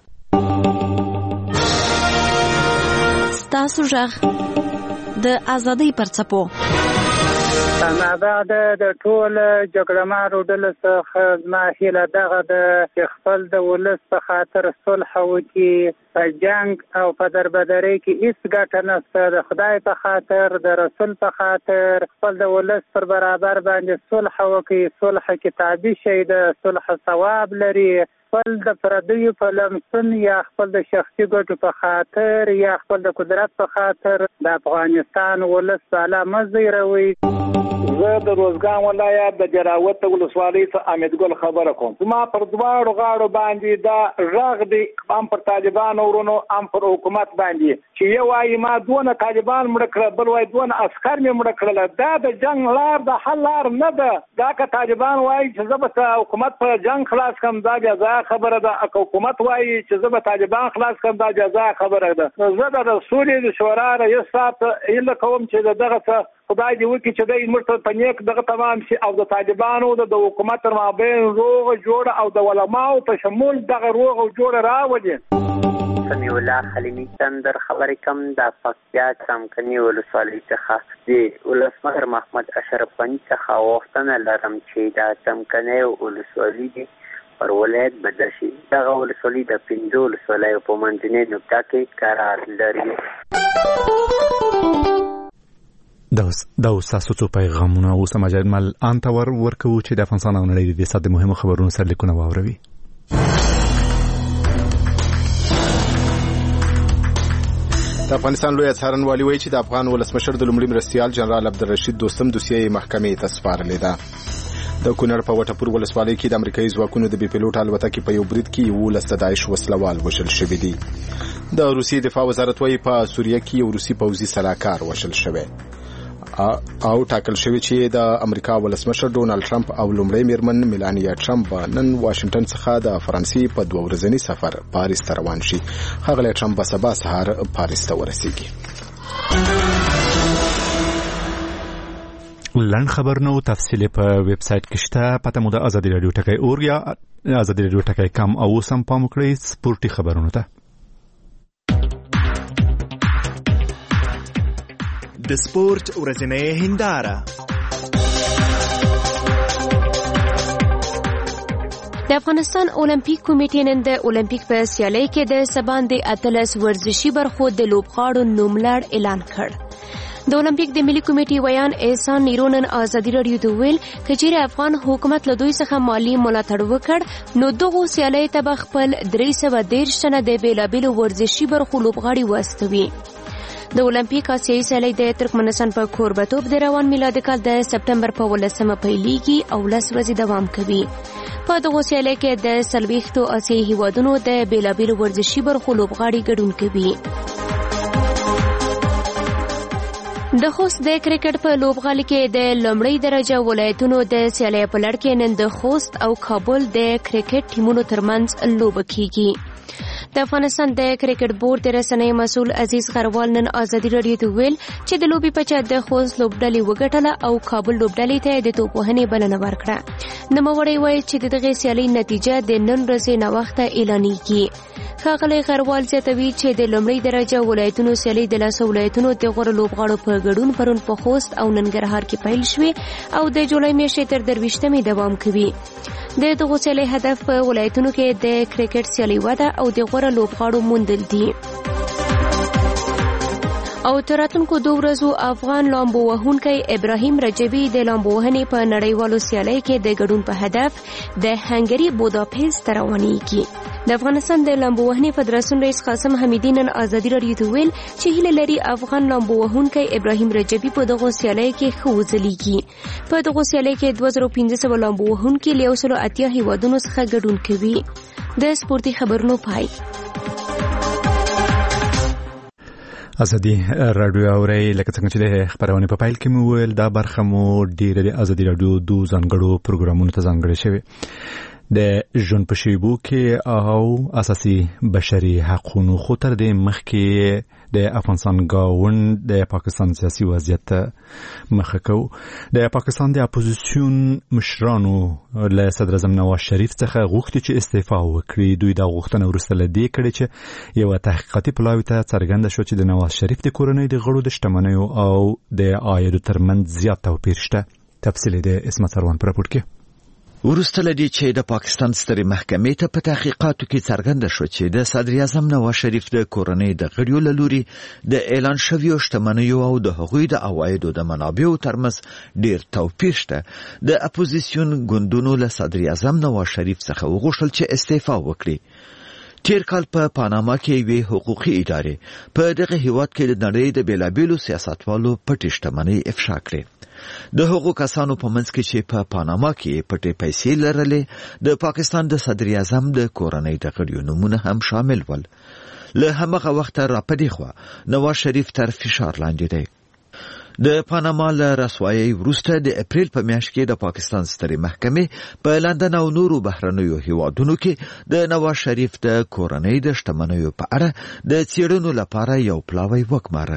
ستاسو غږ د ازادۍ پر څپو. کاناډا د ټول جګړهمارو ډلو څخه زما هیله دغه ده چې خپل د ولس په خاطر صلح وکړي. په جنګ او په دربدرۍ کې هیڅ ګټه نشته. د خدای په خاطر، د رسول په خاطر خپل د ولس پر برابر باندې صلح وکړي. صلح کتابي شی ده، صلح ثواب لري. خپل د پردیو په لمسون یا خپل د شخصي ګټو په خاطر یا خپل د قدرت په خاطر د افغانستان ولس بالا مه زیروئ. زه د روزګان ولایت د جراوت ولسوالۍ څخه حمید ګل خبره کوم. زما پر دواړو غاړو باندې دا غږ دی، هم پر طالبانو ورونو هم پر حکومت باندې، چې یو وایي ما دونه طالبان مړه کړل، بل وایي دونه عسکر مې مړه کړل. دا د جنګ لار د حل لار نه ده. دا که طالبان وایي چې زه به حکومت په جنګ خلاص کړم دا جزا خبره ده، که حکومت وایي چې زه به طالبان خلاص کړم دا جزا خبره ده. زه د رسول د شورا رئیس صاحب هیله کوم چې دغه څه خدای دې وکړي چې دوی موږ ته نیک دغه تمام شي او د طالبانو د حکومت تر مابین روغه جوړه او د علماو په شمول دغه روغه جوړه راولي. سمیع الله حلیمی چندر خبرې کوم د پکتیا څمکني ولسوالۍ څخه د ولسمشر محمد اشرف غني څخه غوښتنه لرم چې د څمکني ولسوالۍ دي پر ولایت بدل شي. دغه ولسوالۍ د پنځو ولسوالیو په منځنۍ نقطه کې قرار لري. دا اوس تاسو څو پیغامونه اوس مجاهد مل انتور ورکو چې د افغانستان او نړۍ د ساده مهمو خبرونو سرلیکونه واوروي. د افغانستان لوی څارنوالي وایي چې د افغان ولسمشر د لومړي مرستیال جنرال عبدالرشید دوستم دوسیه محکمې ته سپارلې ده. د کونړ په وټپور ولسوالۍ کې د امریکایي ځواکونو د بي پیلوټ الوتکې په یو برید کې یولس د داعش وسلوال وژل شوي دي. د روسیې دفاع وزارت وایي په سوریه کې یو روسي پوځي سلاکار وژل شوی او ټاکل شوی چې د امریکا ولسمشر ډونالد ټرمپ او لومړی میرمن میلانیا ټرمپ نن واشنگټن څخه د فرانسې په دوه ورځني سفر پاریس ته روان شي. ښاغلی ټرمپ به سبا سهار پاریس ته ورسیږي. لنډ خبرونه او تفصیل په ویب سایټ کې شته. پته مو د ازادي رادیو ټکی اور یا ازادي رادیو ټکی کم او سم پام وکړئ سپورتي خبرونه ته. د سپورت ورځنۍ هنداره. د افغانستان اولمپیک کمیټې نن د اولمپیک په سیالۍ کې د سباندې اتلس ورزشي برخو د لوبغاړو نوملړ اعلان کړ. د اولمپیک د ملي کمیټې ویان احسان نیرونن ازادي رادیو ته ویل چې افغان حکومت له دوی څخه مالی ملاتړ وکړ نو دغه سیالۍ ته خپل درې سوه دېرش تنه د بیلابېلو ورزشي برخو لوبغاړي واستوي. د اولمپیک آسیایي سیالۍ د ترکمنستان په کوربتوب د روان میلادي کال د سپټمبر په ولسمه پیلېږي او لس ورځې دوام کوي. په دغه سیالۍ کې د څلوېښتو آسیایي هیوادونو د بیلابېلو ورزشي برخو لوبغاړي ګډون کوي. د خوست د کرکټ په لوبغالي کې د لومړۍ درجه ولایتونو د سیالۍ په لړ کې نن د خوست او کابل د کرکټ ټیمونو ترمنځ لوبه کیږي. د افغانستان د کرکټ بورډ د رسنۍ مسؤل عزیز غروال نن ازادي رادیو ته ویل چې د لوبي په چا د خوست لوبډلې وګټله او کابل لوبډلې ته د توپ وهنې بلنه ورکړه. نوموړی وایي چې د دغه سیالۍ نتیجه د نن ورځې ناوخته اعلانېږي. ښاغلی غروال زیاتوي چې د لومړۍ درجه ولایتونو سیالۍ د لسو ولایتونو د غوره لوبغاړو په ګډون پرون په خوست او ننګرهار کې پیل شوې او د جولای میاشتې تر درویشتمې دوام کوي. د دغه سیالۍ هدف په ولایتونو کې د کرکټ سیالۍ وده او د غوره لوبغاړو موندل دي. او تر راتلونکو دوه ورځو افغان لامبو وهونکی ابراهیم رجبي د لامبو وهنې په نړیوالو سیالۍ کې د ګډون په هدف د هنګري بوداپست ته روانېږي. د افغانستان د لامبو وهنې فدراسیون رئیس قاسم حمیدي نن ازادي رادیو ته ویل چې هیله لري افغان لامبو وهونکی ابراهیم رجبي په دغه سیالۍ کې ښه وځلیږي. په دغه سیالۍ کې دوه زره پنځه سوه لامبو وهونکي له یو سلو اتیا هیوادونو څخه ګډون کوي. د سپورتي خبرونو پای. ازادي رادیو اوري لکه څنګه چې د خبرونه په پایل کې مو ویل دا برخه مو ډیره د ازادي رادیو دوه ځانګړو پروګرامونو ته ځانګړې شوی د ژوند په شیبو کې او اساسي بشري حقوقو خو تر دې مخکې د افغانستان گاوند د پاکستان سیاسي وضعیت مخه کو. د پاکستان د اپوزیسیون مشرانو له صدر اعظم نواز شریف څخه غوښتي چې استعفا وکړي. دوی دا غوښتنه وروسته له دې کړې چې یو تحقیقاتي پلاوی ته څرګنده شو چې د نواز شریف د کورنۍ د غړو د شتمنیو او د عایدو ترمنځ زیات توپیر شته. تفصیل د اسمت روان پر راپور کې. وروسته لدی چې د پاکستان سترې محکمې ته په تحقیقاتو کې څرګنده شو چې د صدر اعظم نواز شریف د کورنۍ د غړیو له لوري د اعلان شویو شتمنیو او د هغوی د عوایدو د منابعو ترمنځ ډیر توپیر شته، د اپوزیسیون ګوندونو له صدر اعظم نواز شریف څخه وغوښتل چې استعفا وکړي. تیر کال په پاناما کې وی حقوقي ادارې په دغه هیواد کې د نړۍ د بیلابیلو سیاستوالو پټې شتمنۍ افشا کړې. د هغو کسانو په منځ کې چې په پاناما کې پټې پیسې لرلې د پاکستان د صدر اعظم د کورنۍ د غړیو نومونه هم شامل ول. له همغه وخته را پدې خوا نواز شریف تر فشار لاندې دی. د پاناما له رسوایۍ وروسته د اپریل په میاشت کې د پاکستان سترې محکمې په لندن او نورو بهرنیو هیوادونو کې د نواز شریف د کورنۍ د شتمنیو په اړه د څېړنو لپاره یو پلاوی وګماره.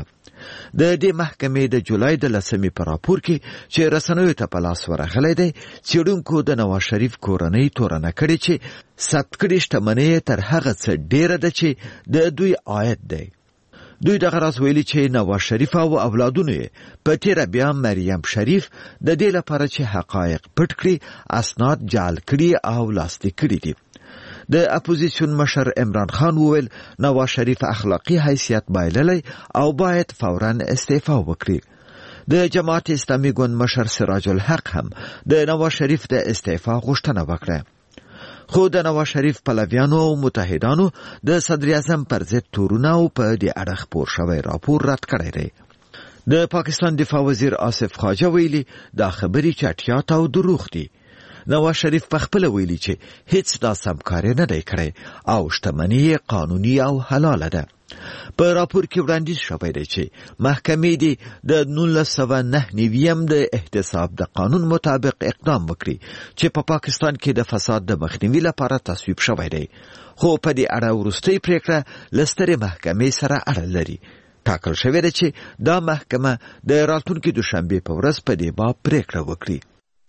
د دې محکمې د جولای د لسمې په راپور کې چې رسنیو ته په لاس ورغلی دی څېړونکو د نواز شریف کورنۍ تورنه کړې چې ثبت کړې شتمنۍ تر هغه څه ډېره ده چې د دوی عاید دی. دوی دغه راز ویلي چې نواز شریف او اولادونو یې په تیره بیا مریم شریف د دې لپاره چې حقایق پټ کړي اسناد جعل کړي او لاسلیک کړي دي. د اپوزیسیون مشر عمران خان وویل نواز شریف اخلاقی حیثیت بایللی او باید فوراً استعفا وکړي. د جماعت اسلامي ګوند مشر سراج الحق هم د نواز شریف د استعفا غوښتنه وکړه. خو د نواز شریف پلویانو او متحدانو د صدر اعظم پر ضد تورونه او په دې اړه خپور شوی راپور رد کړی دی. د پاکستان دفاع وزیر آصف خواجه ویلي دا خبرې چټیات او دروغ دي. نواز شریف په خپل ویلي چې هیڅ داسم کار نه دی کړی او شتمني قانوني او حلاله ده. په راپور کې وړاندیز شوی دی چې محکمې دې د نولس سوه نهه نوي د احتساب د قانون مطابق اقدام وکړي چې په پا پاکستان کې د فساد د مخنیوي لپاره تصویب شوی دی. خو په دې اړه وروستۍ پریکړه له سترې محکمې سره اړه لري. ټاکل شوی دی چې دا محکمه د راتلونکي دوشنبې په ورځ په دې باب پریکړه وکړي.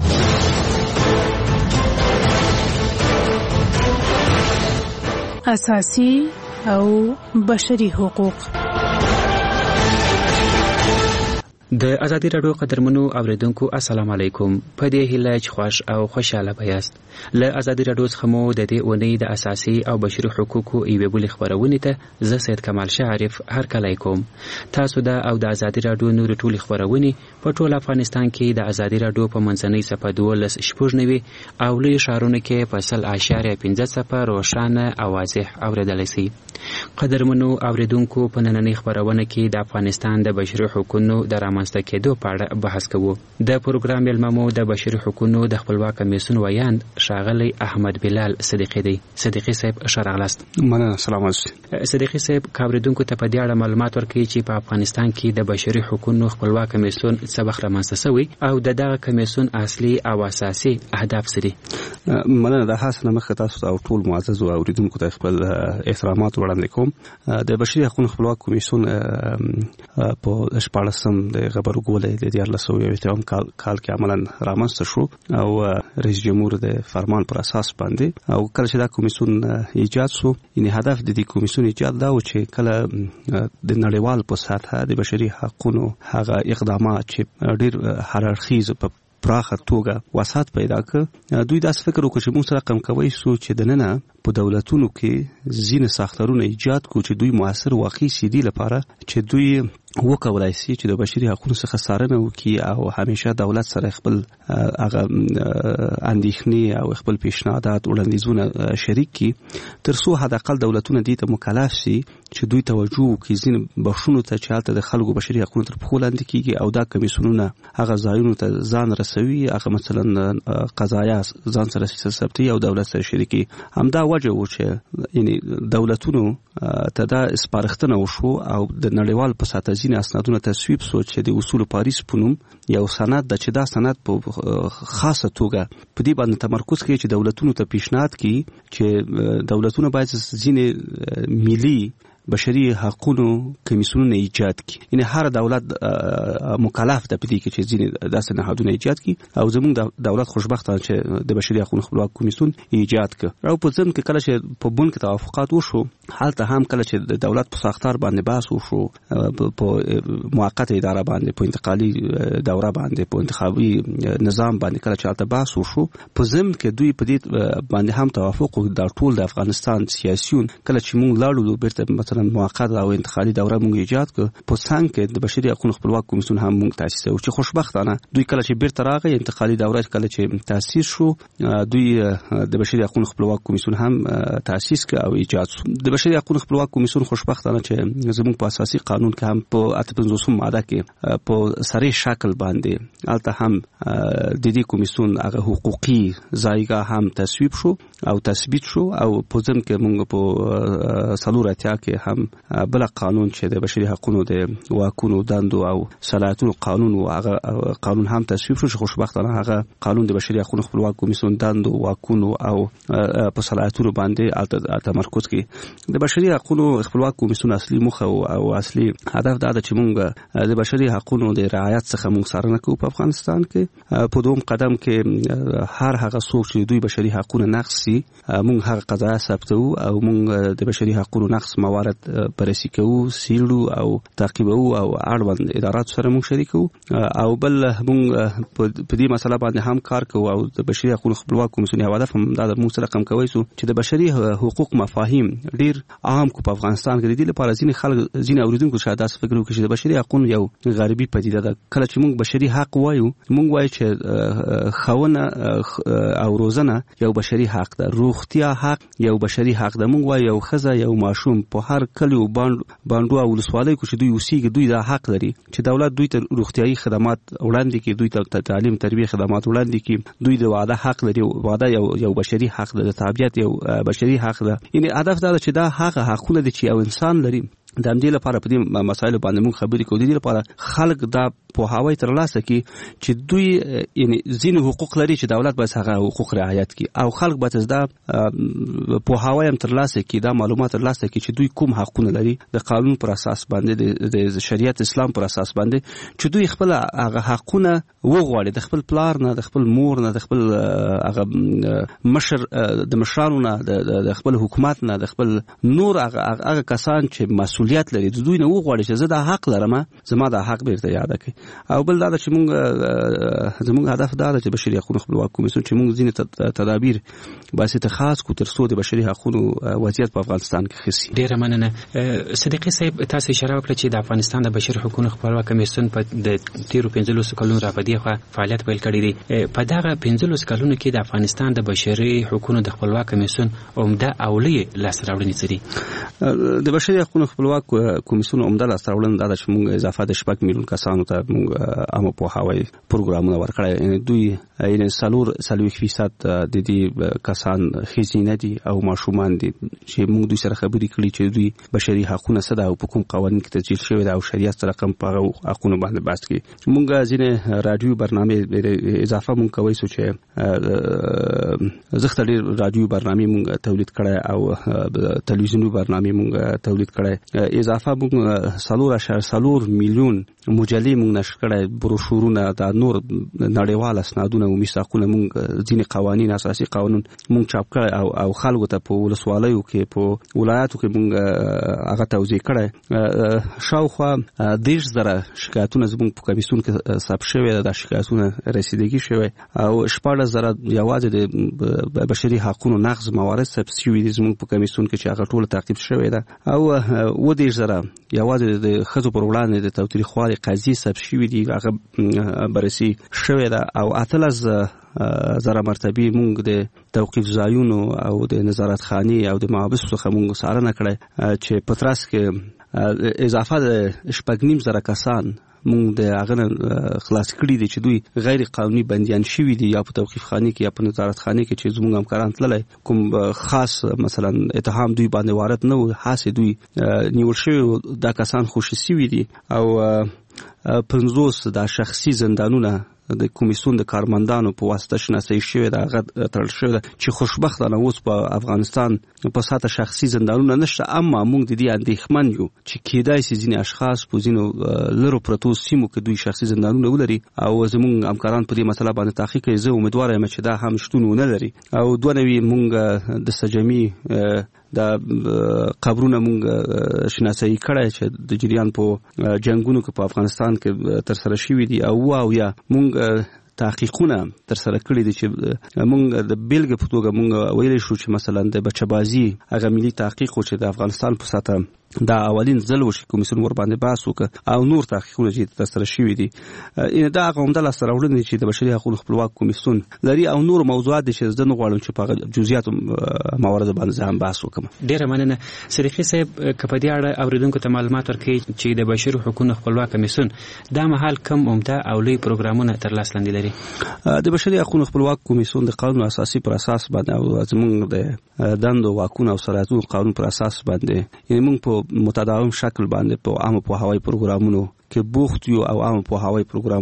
اساسي او بشري حقوق. د ازادي راډیو قدرمنو اوریدونکو السلام علیکم. په دې هیله چې خوش او خوشاله بیاست. له ازادي راډیو څخه مو د دې اونۍ د اساسي او بشري حقوقو یوې بلې خبرونې ته زه سید کمال شعرف هرکلی کوم. تاسو د او د ازادي راډیو نورې ټولې خبرونې په ټول افغانستان کې د ازادي راډیو په منځنۍ څپه دولس شپږ نوي او لویو ښارونو کې په سل اعشاریه پنځه څپه روښانه او واضح اورېدلی سئ. قدرمنو اوریدونکو په نننۍ خبرونه کې د افغانستان د بشري حقوقو د رامنځته کېدو په اړه بحث کوو. د پروګرام میلمه مو د بشري حقوقو د خپلواک کمیسیون ویاند ښاغلی احمد بلال صدیقي دی. صدیقي صاحب ښه راغلاست. مننه. سلام علیکم. صدیقي صاحب اوریدونکو ته په دې اړه معلومات ورکړئ چې په افغانستان کې د بشري حقوقو خپلواک کمیسیون څه وخت رامنځته شوی او د دغه کمیسیون اصلي او اساسي اهداف څه دي؟ مننه. د هڅې مخه تاسو ته ټول معزز اوریدونکو ته خپل احترامات وړاندې کوم. د بشري حقوقو خپلواک کمیسیون په شپاړسم د غبرګولې د دیارلس سوه یو اتیا کال کې عملاً رامنځته شو او رئیس جمهور د فرمان پر اساس باندې او کله چې دا کمیسیون ایجاد شو یعنی هدف د دې کمیسیون ایجاد دا و چې کله د نړیوال په سطحه د بشري حقوقو هغه اقدامات چې ډېر هررخیز په پراخه توګه وسعت پیدا کړ دوی داسې فکر وکړ چې موږ سره کم کوي سو چې د ننه په دولتونو کې ځینې ساختارونه ایجاد کو چې دوی موثر واقعي سي دي لپاره چې دوی وکولای شي چې د بشري حقوقو څخه څارنه وکړي او همیشه دولت سره خپل هغه اندېښنې او خپل پیشنهادات وړاندیزونه شریک کړي تر څو حداقل دولتونه دې ته مکلف شي چې دوی توجه وکړي ځینې بخښونو ته چې هلته د خلکو بشري حقوقو تر پښو لاندې کېږي او دا کمیسیونونه هغه ځایونو ته ځان رسوي هغه مثلا قضایا ځان سره ثبتوي او دولت سره شریکي. همدا وجه و چې یعنی دولتونو ته دا سپارښتنه وشو او د نړیوال په سطحه ځینې اسنادونه تصویب شو چې د اصول پاریس په نوم یو سند د چې دا سند په خاصه توګه په دې باندې تمرکز کوي چې دولتونو ته پیشنهاد کړي چې دولتونه باید ځینې ملي بشري حقوقو کمیسیونونه ایجاد کړي. یعنی هر دولت مکلف ده په دې کې چې ځینې داسې نهادونه ایجاد کړي او زموږ دولت خوشبختانه چې د بشري حقوقو خپلواک کمیسیون ایجاد کړ. او په ځین کې کله چې په بن کې توافقات وشو هلته هم کله چې د دولت په ساختار باندې بحث وشو په موقته اداره باندې په انتقالي دوره باندې په انتخابي نظام باندې کله چې هلته بحث وشو په ځین کې دوی په دې باندې هم توافق وکړ د ټول د افغانستان سیاسيون کله چې موږ لاړو بیرته مثلا موقته او انتقالي دوره موږ ایجاد کړ په څنګ کې د بشري حقوقو خپلواک کمیسیون هم موږ تاسیس کړ چې خوشبختانه دوی کله چې بیرته راغی انتقالي دوره کله چې تاسیس شو دوی د بشري حقوقو خپلواک کمیسیون هم تاسیس کړ او ایجاد شو. د بشري حقوقو خپلواک کمیسیون خوشبختانه چې زموږ په اساسي قانون کې هم په اته پنځوسم ماده کې په صریح شکل باندې البته هم د دې کمیسیون هغه حقوقي ځایګه هم تصویب شو او تثبیت شو او په ځم کې موږ په سلور اتیا کې کې هم بل قانون چې د بشري حقوقو د واکونو دندو او صلاحیتونو قانون او هغه قانون هم تصویب شو. خوشبختانه هغه قانون د بشري حقوقو خپلواک کمیسیون دندو واکونو او په صلاحیتونو باندې تمرکز کوي. د بشري حقوقو خپلواک کمیسیون اصلي موخه او اصلي هدف دا ده چې موږ د بشري حقوقو د رعایت څخه موږ څارنه کوو په افغانستان کې. په دوم قدم کې هر هغه څوک چې دوی بشري حقوقو نقض شي موږ هغه قضایا ثبتو او موږ د بشري حقوقو نقض موارد بررسي کوو، سیلو او تعقیبو او اړوند ادارات سره موږ شریکو او بل موږ په دې مسله باندې هم کار کوو او د بشري حقوقو خپلواک کمیسیون یو هدف هم دا موږ سره کم کوي چې د بشري حقوق مفاهیم ډیر عام کو په افغانستان کې. د دې لپاره ځینې خلک ځینې اوریدونکو شاید تاسو فکر وکړي چې د بشري حقوقو یو غربي پدیده ده. کله چې موږ بشري حق وایو موږ وایو چې خونه او روزنه یو بشري حق ده، روغتیا حق یو بشري حق ده. موږ وایو یو ښځه یو ماشوم په هر کلیو باندې او ولسوالۍ کې چې دوی اوسېږي دوی دا حق لري چې دولت دوی ته روغتیايي خدمات وړاندې کړي، دوی ته تعلیم تربیه خدمات وړاندې کړي. دوی د واده حق لري، واده یو یو بشري حق ده، د تابعیت یو بشري حق ده. یعنی هدف دا چې دا هغه حقونه دي چې یو انسان لري. د همدې لپاره په دې مسایلو باندې موږ خبرې کوو. د دې لپاره خلک دا پوهاوی ترلاسه کړي چې دوی یعنی ځینې حقوق لري چې دولت باید هغه حقوق رعایت کړي او خلک باید دا پوهاوی هم ترلاسه کړي، دا معلومات ترلاسه کړي چې دوی کوم حقونه لري د قانون پر اساس باندې، د شریعت اسلام پر اساس باندې، چې دوی خپل هغه حقونه وغواړي د خپل پلار نه، د خپل مور نه، د خپل هغه مشر د مشرانو نه، د خپل حکومت نه، د خپل نور هغه کسان چې مسؤلیت لري د دوی نه وغواړي چې زه دا حق لرم، زما دا حق بیرته یاد کړي. او بل دا چې موږ زموږ هدف دا دی چې بشري حقوقو خپلواک کمیسیون چې موږ ځینې تدابیر باسي تخاص کو تر څو د بشري حقوقو وضعیت په افغانستان کې خسي. ډیره مننه. صدیقي صاحب تاسو اشاره وکړه چې د افغانستان د بشري حقوقو خپلواک کمیسیون په د تیرو پنځلسو کلونو راپدې خو فعالیت پیل کړی دی. په دغه پنځلسو کلونو کې د افغانستان د بشري حقوقو د خپلواک کمیسیون عمده اولي لاسته راوړنې څه دي؟ د بشري حقوقو خپلواک کمیسیون عمده لاسته راوړنه دا چې موږ اضافه د شپږ میلیون کسانو ته موږ عامه پوهاوی پروګرامونه ورکړی. دوی یعنی څلور څلوېښت فیصد د دې کسان ښځینه دي او ماشومان دي چې موږ دوی سره خبرې کړي چې دوی بشري حقوقونه څه ده او په کوم قوانین کې تسجیل شوی ده او شریعت سره کوم په حقوقو باندې بحث کوي. موږ ځینې رادیو برنامې اضافه موږ کوي چې زخت ډېر رادیو برنامې موږ تولید کړی او تلویزیوني برنامې موږ تولید کړی. اضافه موږ څلور اشاریه څلور میلیون مجلې موږ نشر کړی، بروشورونه، دا نور نړیوال اسنادونه او میثاقونه موږ ځینې قوانین اساسي قانون موږ چاپ کړی او او خلکو ته په ولسوالیو کې په ولایاتو کې موږ هغه توزیع کړی. شاوخوا دېرش زره شکایتونه زموږ په کمیسیون کې ثبت شوي ده، دا شکایتونه رسیدګي شوي او شپاړس زره یوازې د بشري حقوقو نقض موارد ثبت شوي دي زموږ په کمیسیون کې چې هغه ټول تعقیب شوي ده او و دېرش زره یوازې د ښځو پر وړاندې د تاوتریخوالي قضیې ثبت شوي دي، هغه بررسي شوې ده او اتلس زره مرتبه موږ د توقیف ځایونو او د نظارت خانې او د محابسو څخه موږ څارنه کړې چې په ترڅ کې اضافه د شپږ نیم زره کسان موږ د هغه خلاص کړي دي چې دوی غیر قانوني بندیان شوي دي یا په توقیف خانې کې یا په نظارت خانې کې چې زموږ همکاران تللی کوم خاص مثلا اتهام دوی باندې وارد نه و، هسې دوی نیول شوي دا کسان خوشي شوي دي او پنځوس دا شخصي زندانونه د کمیسیون د کارمندانو په واسطه شناسایی شوی دا غد تړل شوی دا چې خوشبختانه اوس په افغانستان په ساته شخصي زندانونه نشته، اما موږ د دې اندېښمن یو چې کېدای شي ځینې اشخاص په ځینو لرو پرتو سیمو کې دوی شخصي زندانونه ولري او زموږ همکاران په دې مسله باندې تحقیق کوي. زه امیدوار یم چې دا هم شتون ونه لري او دوه نوي موږ د سجمي دا قبرونه موږ شناسایی کړی چې د جریان په جنگونو کې په افغانستان کې تر سره شوي دي او او یا موږ تحقیقونه تر سره کړی دي چې موږ د بیلګې په توګه موږ ویلی شو چې مثلا د بچه‌بازي هغه ملي تحقیق چې د افغانستان په ساته دا اولین ځل و چې کمیسیون ور باندې بحث وکړ او نور تحقیقونه چې تر سره شوي دي ان دا هغه عمده لاسته راوړنې چې د بشري حقوقو خپلواک کمیسیون لري او نور موضوعات دي چې زه نه غواړم چې په جزئیاتو موارد باندې هم بحث وکړم. ډیره مننه. صدیقي صاحب که په دې اړه اوریدونکو ته معلومات ورکړي چې د بشري حقوقو خپلواک کمیسیون دا مهال کم عمده او لوی پروګرامونه تر لاس لاندې لري؟ د بشري حقوقو خپلواک کمیسیون د قانون اساسي پر اساس باندې او زموږ د دندو واکونو او صلاحیتونو قانون پر اساس باندې یعنی موږ په په متداوم شکل باندې په عامه پوهاوی پروګرامونو کې بوخت یو او عامه پوهاوی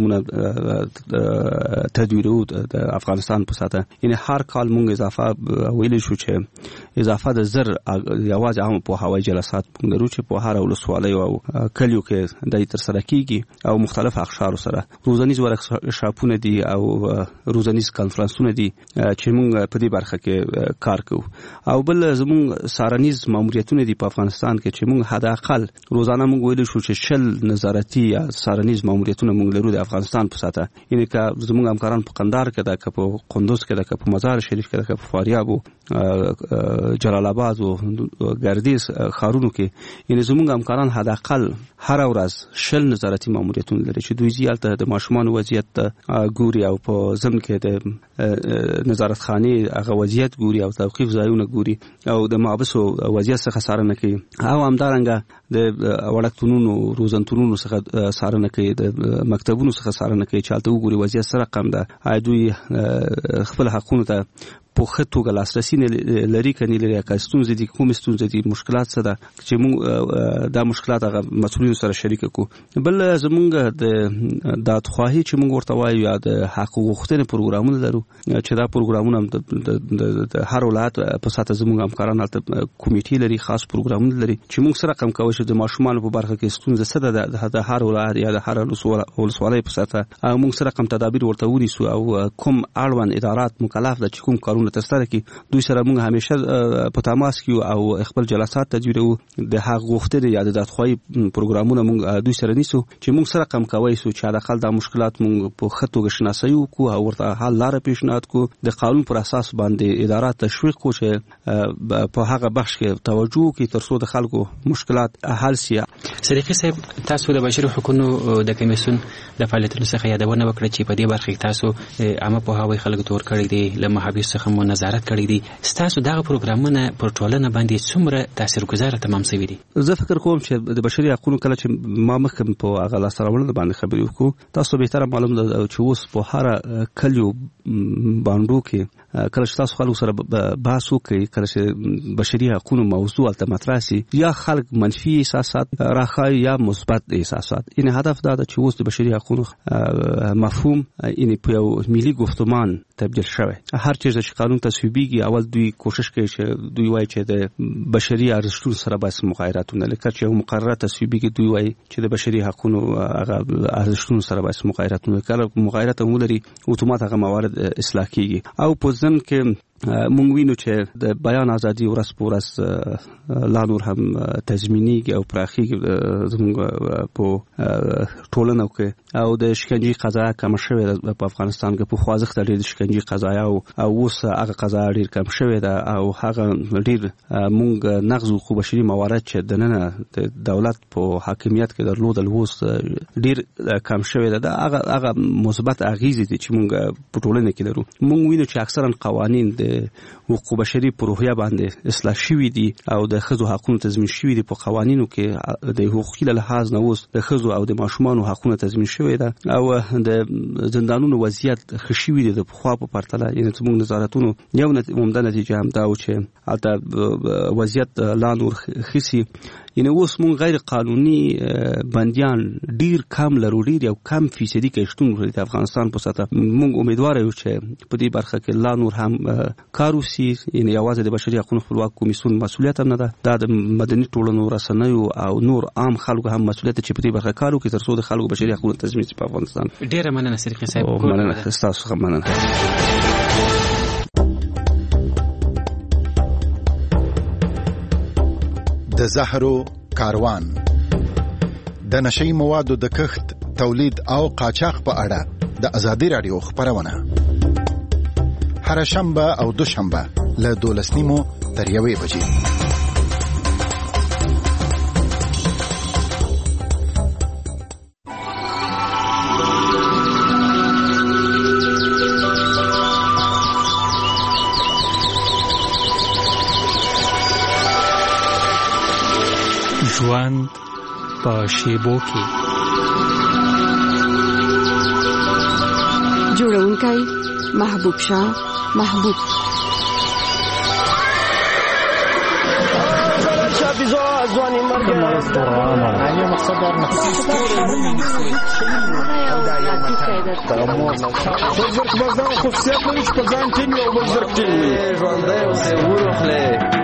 پروګرامونه تدویرو د افغانستان په ساته یعنی هر کال مونږ اضافه ویل شو چې اضافه د زر یواز عامه پوهاوی جلسات مونږ درو چې په هر ولسوالۍ او کلیو کې د تر سره کیږي او مختلف اقشار سره روزانیز ورکشاپونه دي او روزانیز کانفرنسونه دي چې مونږ په دې برخه کې کار کوو او بل زموږ سارنیز ماموریتونه دي په افغانستان کې چې مونږ حد اقل روزانه مونږ ویل شو چې شل نظارتي یا سارنیز ماموریتونه مونږ لرو د افغانستان په ساته یعنی که زموږ همکاران په قندهار کې ده، که په قندوز کې ده، که په مزار شریف کې ده، که په فاریاب او جلال آباد او ګردیز ښارونو کې یعنی زموږ همکاران حد اقل هر ورځ شل نظارتي ماموریتونه لري چې دوی زیاته د ماشومان وضعیت ګوري او په ضمن کې د نظارت خانې هغه وضعیت ګوري او توقیف ځایونه ګوري او د محبسو وضعیت څخه څارنه کوي او همدارنګه د وړکتونونو روزنتونونو څخه څارنه کوي، د مکتبونو څخه څارنه کوي چې هلته وګوري وضعیت څه رقم ده، دوی خپل حقونو ته په ښه توګه لاسرسي لري که نه لري، که ستونزې دي کومې ستونزې دي، مشکلات څه ده چې موږ دا مشکلات هغه مسؤلینو سره شریکه کړو. بل زموږ د دادخواهي چې موږ ورته وایو یا د حق غوښتنې پروګرامونه لرو چې دا پروګرامونه د هر ولایت په ساته زموږ همکاران هلته کمیټې لري، خاص پروګرامونه لري چې موږ څه رقم کوو چې د ماشومانو په برخه کې ستونزه څه ده د هر ولایت یا د هر ولسوالۍ په ساته موږ څه رقم تدابیر ورته ونیسو او کوم اړوند ادارات مکلف ده چې کوم کارونه ترسره کی دوی سره موږ همیشه په تماس کې او خپل جلسات تدویرو د حق غوښتنې یا د دادخواهي پروګرامونه موږ دوی سره نیسو چې موږ سره رقم کوي سو چې د خپل د مشکلات موږ په خطو کې شناسي وکړو او ورته حل لاره پیشنهاد کو د قانون پر اساس باندې ادارات تشویق کو چې په هغه بخش کې توجه کوي تر څو د خلکو مشکلات حل شي. صدیقي صاحب تاسو د بشري حقوقو د کمیسیون د فعالیتونو څخه یادونه وکړه چې په دې برخه کې تاسو عامه پوهاوی خلکو تور کړی دی له محابس څخه مو نظارت کړی دی. ستاسو دغه پروګرامونه پر ټولنه باندې څومره تاثیرګذار تمام شوي دي؟ زه فکر کوم چې د بشري حقوقو کله چې ما مخکې په هغه لاس راوړل باندې خبرې وکړو تاسو به تر معلوم ده چې اوس په هر کلیو باندې کې کله چې تاسو خلکو سره بحث وکړي کله چې بشري حقوقو موضوع الته مطرح شي یا خلک منفي احساسات راخای یا مثبت احساسات این هدف دا چې اوس د بشري حقوقو مفهوم این په یو ملي گفتمان تبدیل شوی. هر چیز چې قانون تصویبیږي اول دوی کوشش کوي چې دوی وایي چې د بشري ارزښتونو سره باید مغایرتونه لکه چې مقرره تصویبیږي دوی وایي چې د بشري حقوقو هغه ارزښتونو سره باید مغایرتونه کله مغایرت هم لري اتومات هغه موارد اصلاح کیږي او په ځن کې مونږ وینو چې د بیان ازادي ورځ په ورځ لا نور هم تضمینیږي او پراخیږي زموږ په ټولنه کې او د شکنجې قضایا کم شوې ده په افغانستان کې په خوازښت ډېر د شکنجې قضایا او اوس هغه قضایا ډېر کم شوې ده او هغه ډېر مونږ نقض حقوق بشري موارد چې دننه د دولت په حاکمیت کې درلودل اوس ډېر کم شوې ده هغه هغه مثبت اغیزې دي چې مونږ په ټولنه کې لرو. مونږ وینو چې اکثرا قوانین د حقوق بشري په روحیه باندې اصلاح شوي دي او د ښځو حقوقو تضمین شوي دي په قوانینو کې د حقوقي لحاظ نه اوس د ښځو او د ماشومانو حقوقو تضمین شوي ده او د زندانونو وضعیت ښه شوي دي د پخوا په پرتله یعنې زموږ نظارتونو یو عمده نتیجه هم دا و چې هلته وضعیت لا نور ښه سي یعنی اوس مونږ غیر قانوني بندیان ډیر کم لرو ډیر یو کم فیصدي کې شتون لري د افغانستان په ساته مونږ امیدوار یو چې په دې برخه کې لا نور هم کار وشي یعنی یوازې د بشري حقوقو خپلواک کمیسیون مسؤلیت هم نه ده دا د مدني ټولنو رسنیو او نور عام خلکو هم مسؤلیت چې په دې برخه کار وکړي تر څو د خلکو بشري حقوقو تضمین شي په افغانستان. ډیره مننه صدیقي صاحب. مننه تاسو هم مننه. د زهرو کاروان د نشئی موادو د کښت تولید او قاچاق په اړه د ازادي رادیو خبرونه هر شنبه او دوشنبه له دولس نیمو تر یوې بجې. ژوند په شیبو کې جوړونکی محبوب شاه محبوب شافي ځواني مرګ یو مقصد در نه بزرګ بازار خصوصیت لري چې په ځان ټینګ او بزرګ ټینګ وي ژوندی اوسې وروخلې.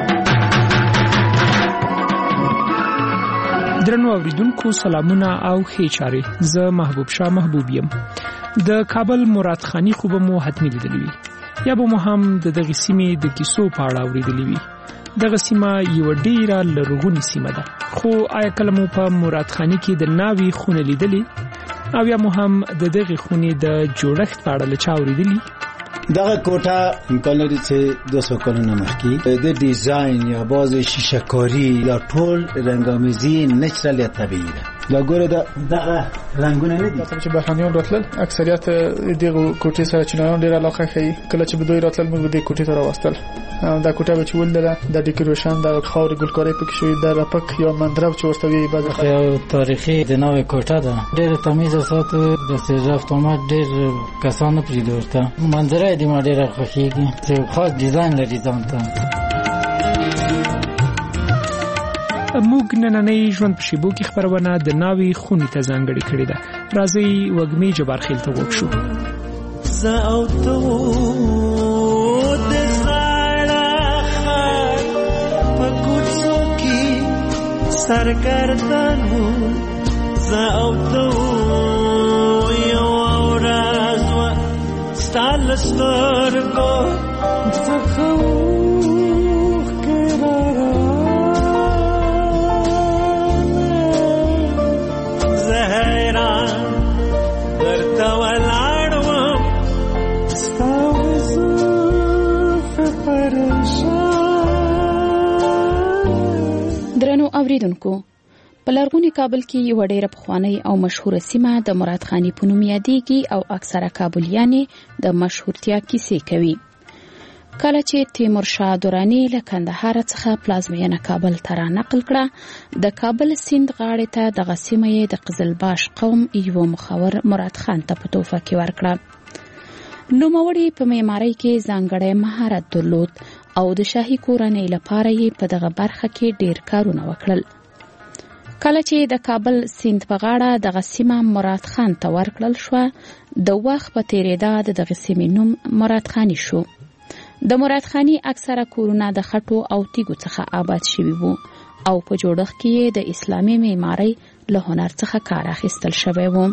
درنو اوریدونکو سلامونه او ښې چارې. زه محبوب شاه محبوب یم. د کابل مراد خانی خو به مو حتمي لیدلی وي یا به مو هم د دغې سیمې د کیسو په اړه اورېدلی وي. دغه سیمه یوه ډېره لرغونې سیمه ده، خو آیا کله مو په مراد خانی کې د ناوې خونه لیدلې او یا مو هم د دغې خونې د جوړښت په اړه له چا اورېدلي؟ دغه کوټه امکان لري چې دوه سوه کلونه مخکې د ډیزاین یا باز شیشه کاری یا ټول رنګامیزي نچرال یا طبیعي ده. دا ګوره دغه رنګونه نه دي. چې بهرانیان راتلل اکثریت دغه کوټې سره چینایان ډېر علاقه ښیي. کله چې به دوی راتلل موږ به دې کوټې ته راوستل. دا کوټه به چې ولدله د ډیکوریشن د خاورې ګلکارۍ پکې شوي، د رپک یا مندرب چې ورته وایي بعضې خلک. یو تاریخي د نوې کوټه ده، ډېره تمیزه ساتو. داسې رفت آمد ډېر کسان نه پرېږدي ورته. منظره یې دې ما ډېره خوښېږي چې خاص ډیزاین لري ځان ته. موږ نننۍ ژوند په شیبو کې خپرونه د ناوې خونې ته ځانګړې کړې ده. راځئ وږمې جبارخیل ته غوږ شو. زه او ته د زاړه ښار په کوڅو کې سرګردان وو. زه او ته یوه ورځ وه ستا له سترګو څخه اوښکې اوریدونکو، په لرغوني کابل کې یو ډېره پخوانۍ او مشهوره سیمه د مراد خانی په نوم یادېږي او اکثره کابلیانې د مشهورتیا کیسې کوي. کله چې تیمورشاه دراني له کندهار څخه پلازمینه کابل ته رانقل کړه، د کابل سیند غاړې ته دغه سیمه یې د قزلباش قوم یو مخور مراد خان ته په تحفه کې ورکړه. نوموړي په معمارۍ کې ځانګړی مهارت درلود او د شاهي کورنۍ لپاره یې په دغه برخه کې ډېر کارونه وکړل. کله چې د کابل سیند په غاړه دغه سیمه مراد خان ته ورکړل شوه، د وخت په تېرېدا د دغه سیمې نوم مراد خانی شو. د مراد خانی اکثره کورونه د خټو او تیږو څخه آباد شوي وو او په جوړښت کې یې د اسلامي معمارۍ له هنر څخه کار اخیستل شوی و.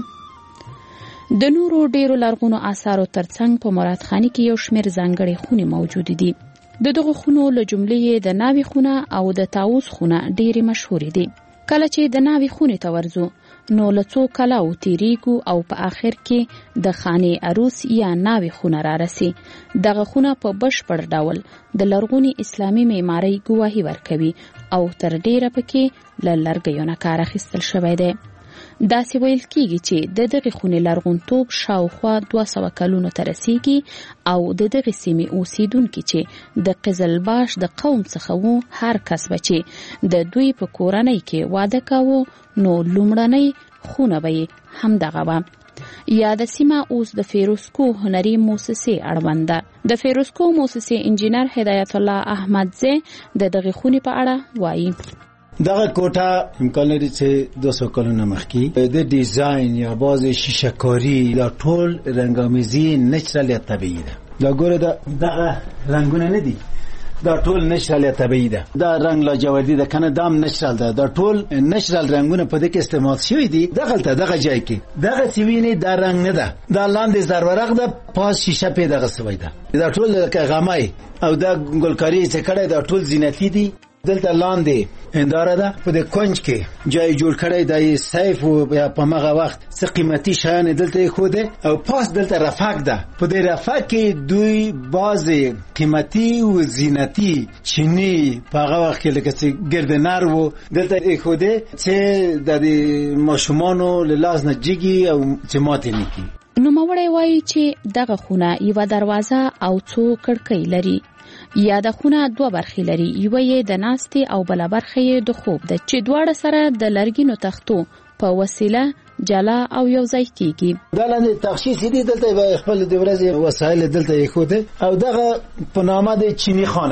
د نورو ډېرو لرغونو آثارو ترڅنګ په مراد خانی کې یو شمېر ځانګړې خونې موجود دي. د دغه خونو له جملې د ناوې خونه او د طاووس خونه ډېرې مشهورې دي. کله چې د ناوې خونې ته ورځو نو له څو کلاو تیریږو او په آخر کې د خانې عروس یا ناوې خونه را رسي. دغه خونه په بشپړ ډول د لرغوني اسلامي معمارۍ ګواهي ورکوي او تر ډېره پکې له لرګیو نه کار اخیستل شوی دی. داسې ویل کېږي چې د دغې خونې لرغونتوب شاوخوا دوه سوه کلونو ته رسیږي او د دغې سیمې اوسیدونکي چې د قزلباش د قوم څخه وو، هر کس به چې د دوی په کورنۍ کې واده کاوه نو لومړنۍ خونه به یې همدغه وه. یا د سیمه اوس د فیروزکو هنري موسسې اړوند ده. د فیروزکو موسسې انجینر هدایت الله احمدزی د دغې خونې په اړه وایي. دغه کوټه امکان لري چې دوه سوه کلونه مخکې د ډیزاین یا باز شیشه کاری یا ټول رنګامیزي نچرال یا طبیعي ده. دا ګوره دغه رنګونه نه دي، دا ټول نچرال یا طبیعي ده. دا رنګ لاجوردي ده کنه، دا هم نچرال ده. دا ټول نچرال رنګونه په دې کې استعمال شوي دي. دغه ته دغه ځای کې دغه سیوینه دا رنګ نه ده، دا لاندې زرورق ده، پاس شیشه په دغه سوي ده. دا ټول لکه غمای او دا ګلکاری چې کړه دا ټول زینتي دي. دلته لاندې انداره ده، په دې کونج کې جای جوړ کړی د سیف او په مغه وخت څه قیمتي شیان دلته خوده او پاس دلته رفاق ده. په دې رفاق کې دوی بازي قیمتي او زینتي چینی په هغه وخت کې لکه چې ګردنار وو دلته خوده چې د ماشومانو له لاس نه جګي او چې ماته نکي. نوموړی وایي چې دغه خونه یوه دروازه او څو کړکۍ لري. یا د خونه دوه برخې لري، یوه یې د ناستې او بله برخه یې د خوب ده چې دواړه سره د لرګینو تختو په وسیله جلا او یو ځای کیږي. دا لاندې تخصیص دي، دلته خپل د ورځې وسایل دلته یې خوده او دغه په نامه د چینی خانه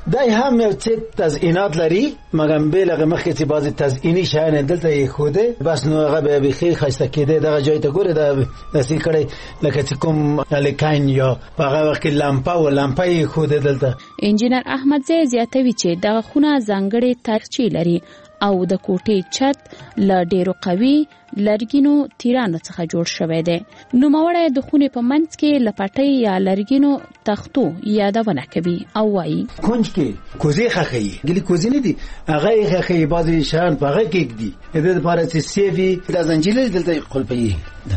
دای هم یو څه تزئینات لري مګم به لغه مخکې چې بعضی تزئینی شایان دلته یې خوده بس نو هغه به بخیر خسته کېده دغه جای ته ګوره د داسې کړي لکه چې کوم الکاین یا هغه وخت لامپا و لامپا یې خوده دلته. انجینر احمدزی زیاتوي چې دغه خونه ځانګړې تاریخچه لري او د کوټې چت له ډیرو قوي لرګینو تیرانو څخه جوړ شوی دی. نوموړی د خونې په منځ کې لپټۍ یا لرګینو تختو یادونه کوي او وایي کونج کې کوزې خخې ګلی کوزې نه دي هغه یې خخې بعضې شیان په هغه کې ږدي د دې لپاره چې سیفي دا زنجیرې دلته قلفوي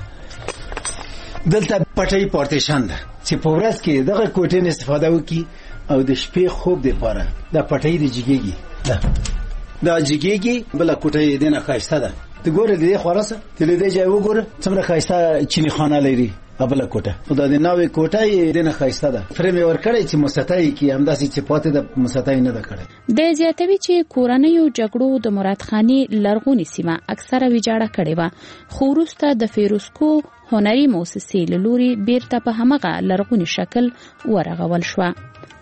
دلته پټۍ پارتیشن ده چې په ورځ کې دغه کوټې نه استفاده وکړي او د شپې خوب دپاره دا پټۍ د جګېږي ده دا جګېږي بله کوټه یې دینه ښایسته ده ته ګوره د دې خوراسه ته له دې ځای وګوره څومره ښایسته چینی خانه لري بله کوټه خو دا د نوې کوټه یې دینه ښایسته ده فریم یې ورکړی چې مسطحه یې کړي همداسې چې پاتې د مسطحه یې نه ده کړی. د زیاتوي چې کورنیو جګړو د مرادخاني لرغونې سیمه اکثره ویجاړه کړې وه خو وروسته د فیروزکو هنري موسسې له لوري بیرته په همغه لرغوني شکل ورغول شوه.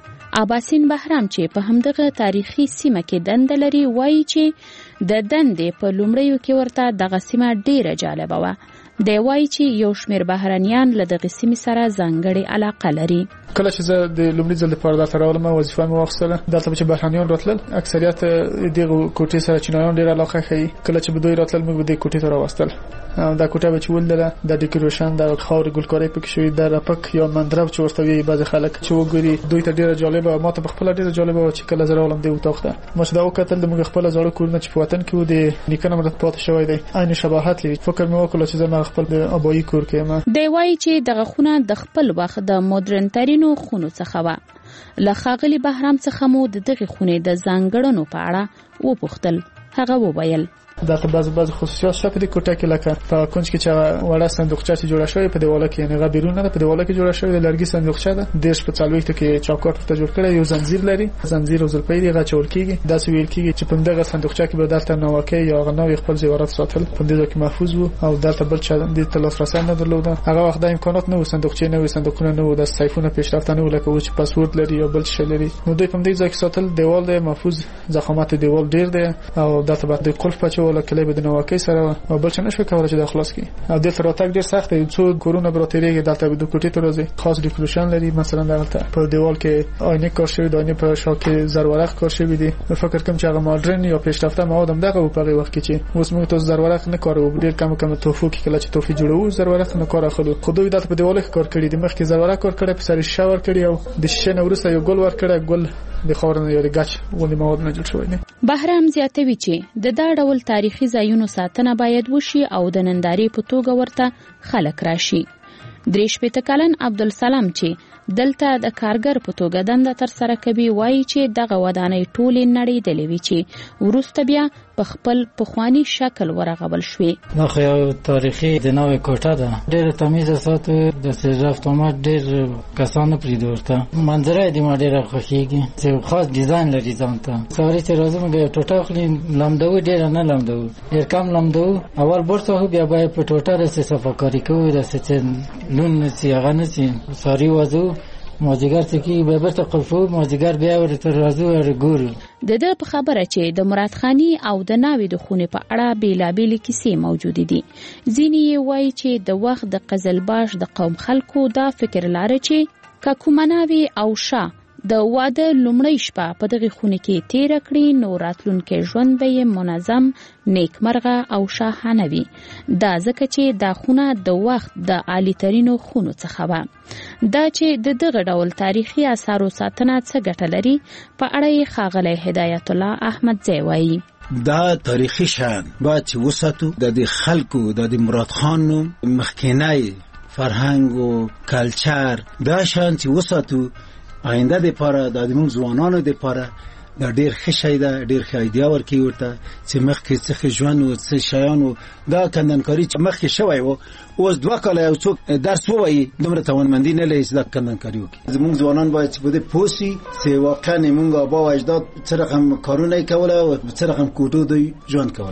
عباسین بهرام چې په همدغه تاریخي سیمه کې دنده لري وایي چې د دندې په لومړیو کې ورته دغه سیمه ډیره جالبه وه. دی وایي چې یو شمېر بهرنیان له دغې سیمې سره ځانګړې علاقه لري. کله چې زه د لومړي ځل لپاره دلته راغلم وظیفه مې واخیستله دلته چې بهرنیان راتلل اکثریت دغه کوټې سره چینایان ډېره علاقه ښیي. کله چې به دوی راتلل موږ به دې کوټې ته راوستل دا کوټه به چې ولدله د ډیکوریشن د خاورې ګلکارۍ پکې شوي د رپک یا مندرب چې ورته وایي بعضې خلک چې وګوري دوی ته ډېره جالبه ما ته پخپله ډېره جالبه وه چې کله زه راغلم دې اتاق ته ما چې دا وکتل د موږ خپله زاړه کورونه چې په وطن کې وو د نیکه نه مړه پاتې شوی دی عین شباهت لري. فکر مې وکړ چې زه ما خپل د ابایي کور کې یم. دی وایي چې دغه خونه د خپل وخت د مدرن ترینو خونو څخه وه. له ښاغلي بهرام څخه مو د دغې خونې د ځانګړنو په اړه وپوښتل. هغه وویل دا ته بعض بعض خصوصیات شته په دې کوټه کې لکه په کونج کې چې وړه صندوقچه چې جوړه شوې په دیواله کې یعنی غبیرون نه په دیواله کې جوړه شوې د لرګي صندوقچه ده دیش په څلوېښت کې چوکاټ ته جوړ کړی یو زنجیر لري زنجیر او زلپۍ دی غچول کېږي دا څه ویل کېږي چې په دغه صندوقچه کې به دلته نوکه یا غنوي خپل زیورات ساتل په دې ځکه محفوظ وو او دلته بل چا د تلفرسان نه درلوده. هغه وخت د امکانات نه و صندوقچې نه و صندوقونه نه و د سیفونه پیشرفته نه و لکه و چې پاسورد لري یا بل څه لري نو دوی په دې ځکه ساتل دیوال دی محفوظ ضخامت دیوال ډیر دی او دلته به د قلف پچول کله به د نوکه سره او بل څه نشو کولای چې د خلاص کی او د تراتک ډیر سخت دی څو کورونه براتریږي دلته به د کوټې ته راځي خاص ډیکوریشن لري مثلا دلته په دیوال کې آینه کار شوی د آینه په شا کې زرورق کار شوی دی فکر کوم چې هغه ماډرن یا پیشرفته مواد هم دغه په وخت کې چې اوس موږ ته زرورق نه کارو ډیر کم کم توفو کې کله چې توفي جوړو زرورق نه کار اخلو خو دوی دلته په دیوال کې کار کړی دی مخکې زرورق کار کړی په سر شاور کړی او د شنه ورسته یو ګل ور کړی ګل د خاورنه یا د ګچ ولې مواد نه جوړ شوی دی. بهرام زیاتوي چې د دا ډول تاریخي ځایونو ساتنه باید وشي او د نندارې په توګه ورته خلک راشي. درې شپېته کلن عبدالسلام چې دلته د کارګر په توګه دنده تر سره کوي وایي چې دغه ودانۍ ټولې نړېدلې وي چې وروسته بیا په خپل پخواني شکل ورغول شوې. دا خو یو تاریخي د نوې کوټه ده ډېره تمیزه ساتو د رفت آمد ډېر کسان پرېږدي ورته منظره یې دې ما ډېره خوښېږي چې خاص ډیزاین لري ځان ته سهاري چې راځو موږ یو ټوټه اخلي لمدوو ډېره نه لمدوو ډېر کم لمدوو اول برس وهو بیا باید په ټوټه داسې صفاکاري کوو داسې چې لون نه سي هغه نه سي سهاري وځو مازدیګر څه کې به بیرته قلفو مازدیګر بیا ورته راځو ورګورو. د ده په خبره چې د مراد خاني او د ناوې د خونې په اړه بېلابېلې کیسې موجودې دي. ځینې یې وایي چې د وخت د قزلباش د قوم خلکو دا فکر لاره چې که کومه ناوې او شا د واده لومړۍ شپه په دغې خونې کې تیره کړي نو راتلونکی ژوند به یې منظم نیکمرغه او شاهانه وي. دا ځکه چې دا خونه د وخت د عالیترینو خونو څخه وه. دا چې د دغه ډول تاریخي اثارو ساتنه څه ګټه لري په اړه یې ښاغلی هدایت الله احمدزی وایي دا تاریخي شیان باید چې وساتو د دې خلکو د دې مراد خانو مخکینی فرهنګ او کلچر دا شیان چې وساتو آینده د پاره د موږ ځوانانو د پاره دا ډیر ښه شی ده ډیر ښه ایډیا ورکوي ورته چې مخکې څه ژوند او څه شیان دا کندنکاري چې مخکې شوی و اوس دوه کاله یو څوک درس ووایي دومره توانمندي نه لري چې دا کندنکاري وکړي. زموږ ځوانان باید چې په دې پوه سي چې واقعا موږ آبا و اجداد څه رقم کارونه یې کوله او څه رقم کوټو دوی ژوند کوله.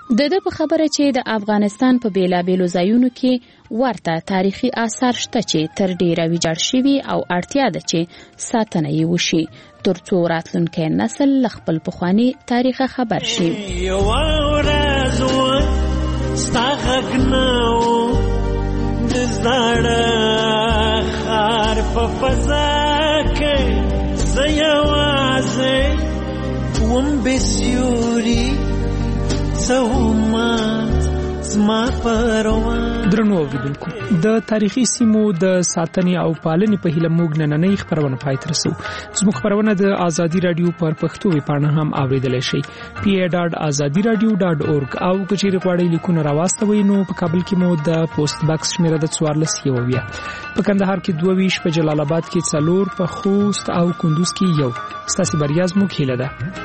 د دې په خبره چې د افغانستان په بیلابېلو ځایونو کې ورته تاریخي آثار شته چې تر ډیره ویجاړ شوي او اړتیا ده چې ساتنه یې وشي ترڅو راتلونکی نسل له خپل پخواني تاریخ خبر شي. یو ورځ ستا غږ نه و د زاړه ښار په فضا کې زه یوازې وم بې سیوري درنو اوریدونکو د تاریخي سیمو د ساتنې او پالنې په هیله موږ نننۍ خبرونه پای ته رسوو. زموږ خبرونه د آزادي رادیو پر پښتو ویبپاڼه هم اوریدلای شئ پی ای ډاټ ازادي رادیو ډاټ اورګ او که چیرې غواړئ لیکونه راواستوئ نو په کابل کې مو د پوسټ باکس شمیره د څوارلس یو اویا، په کندهار کې دوه ویشت، په جلال آباد کې څلور، په خوست او کندوز کې یو. ستاسو بریا زموږ هیله ده.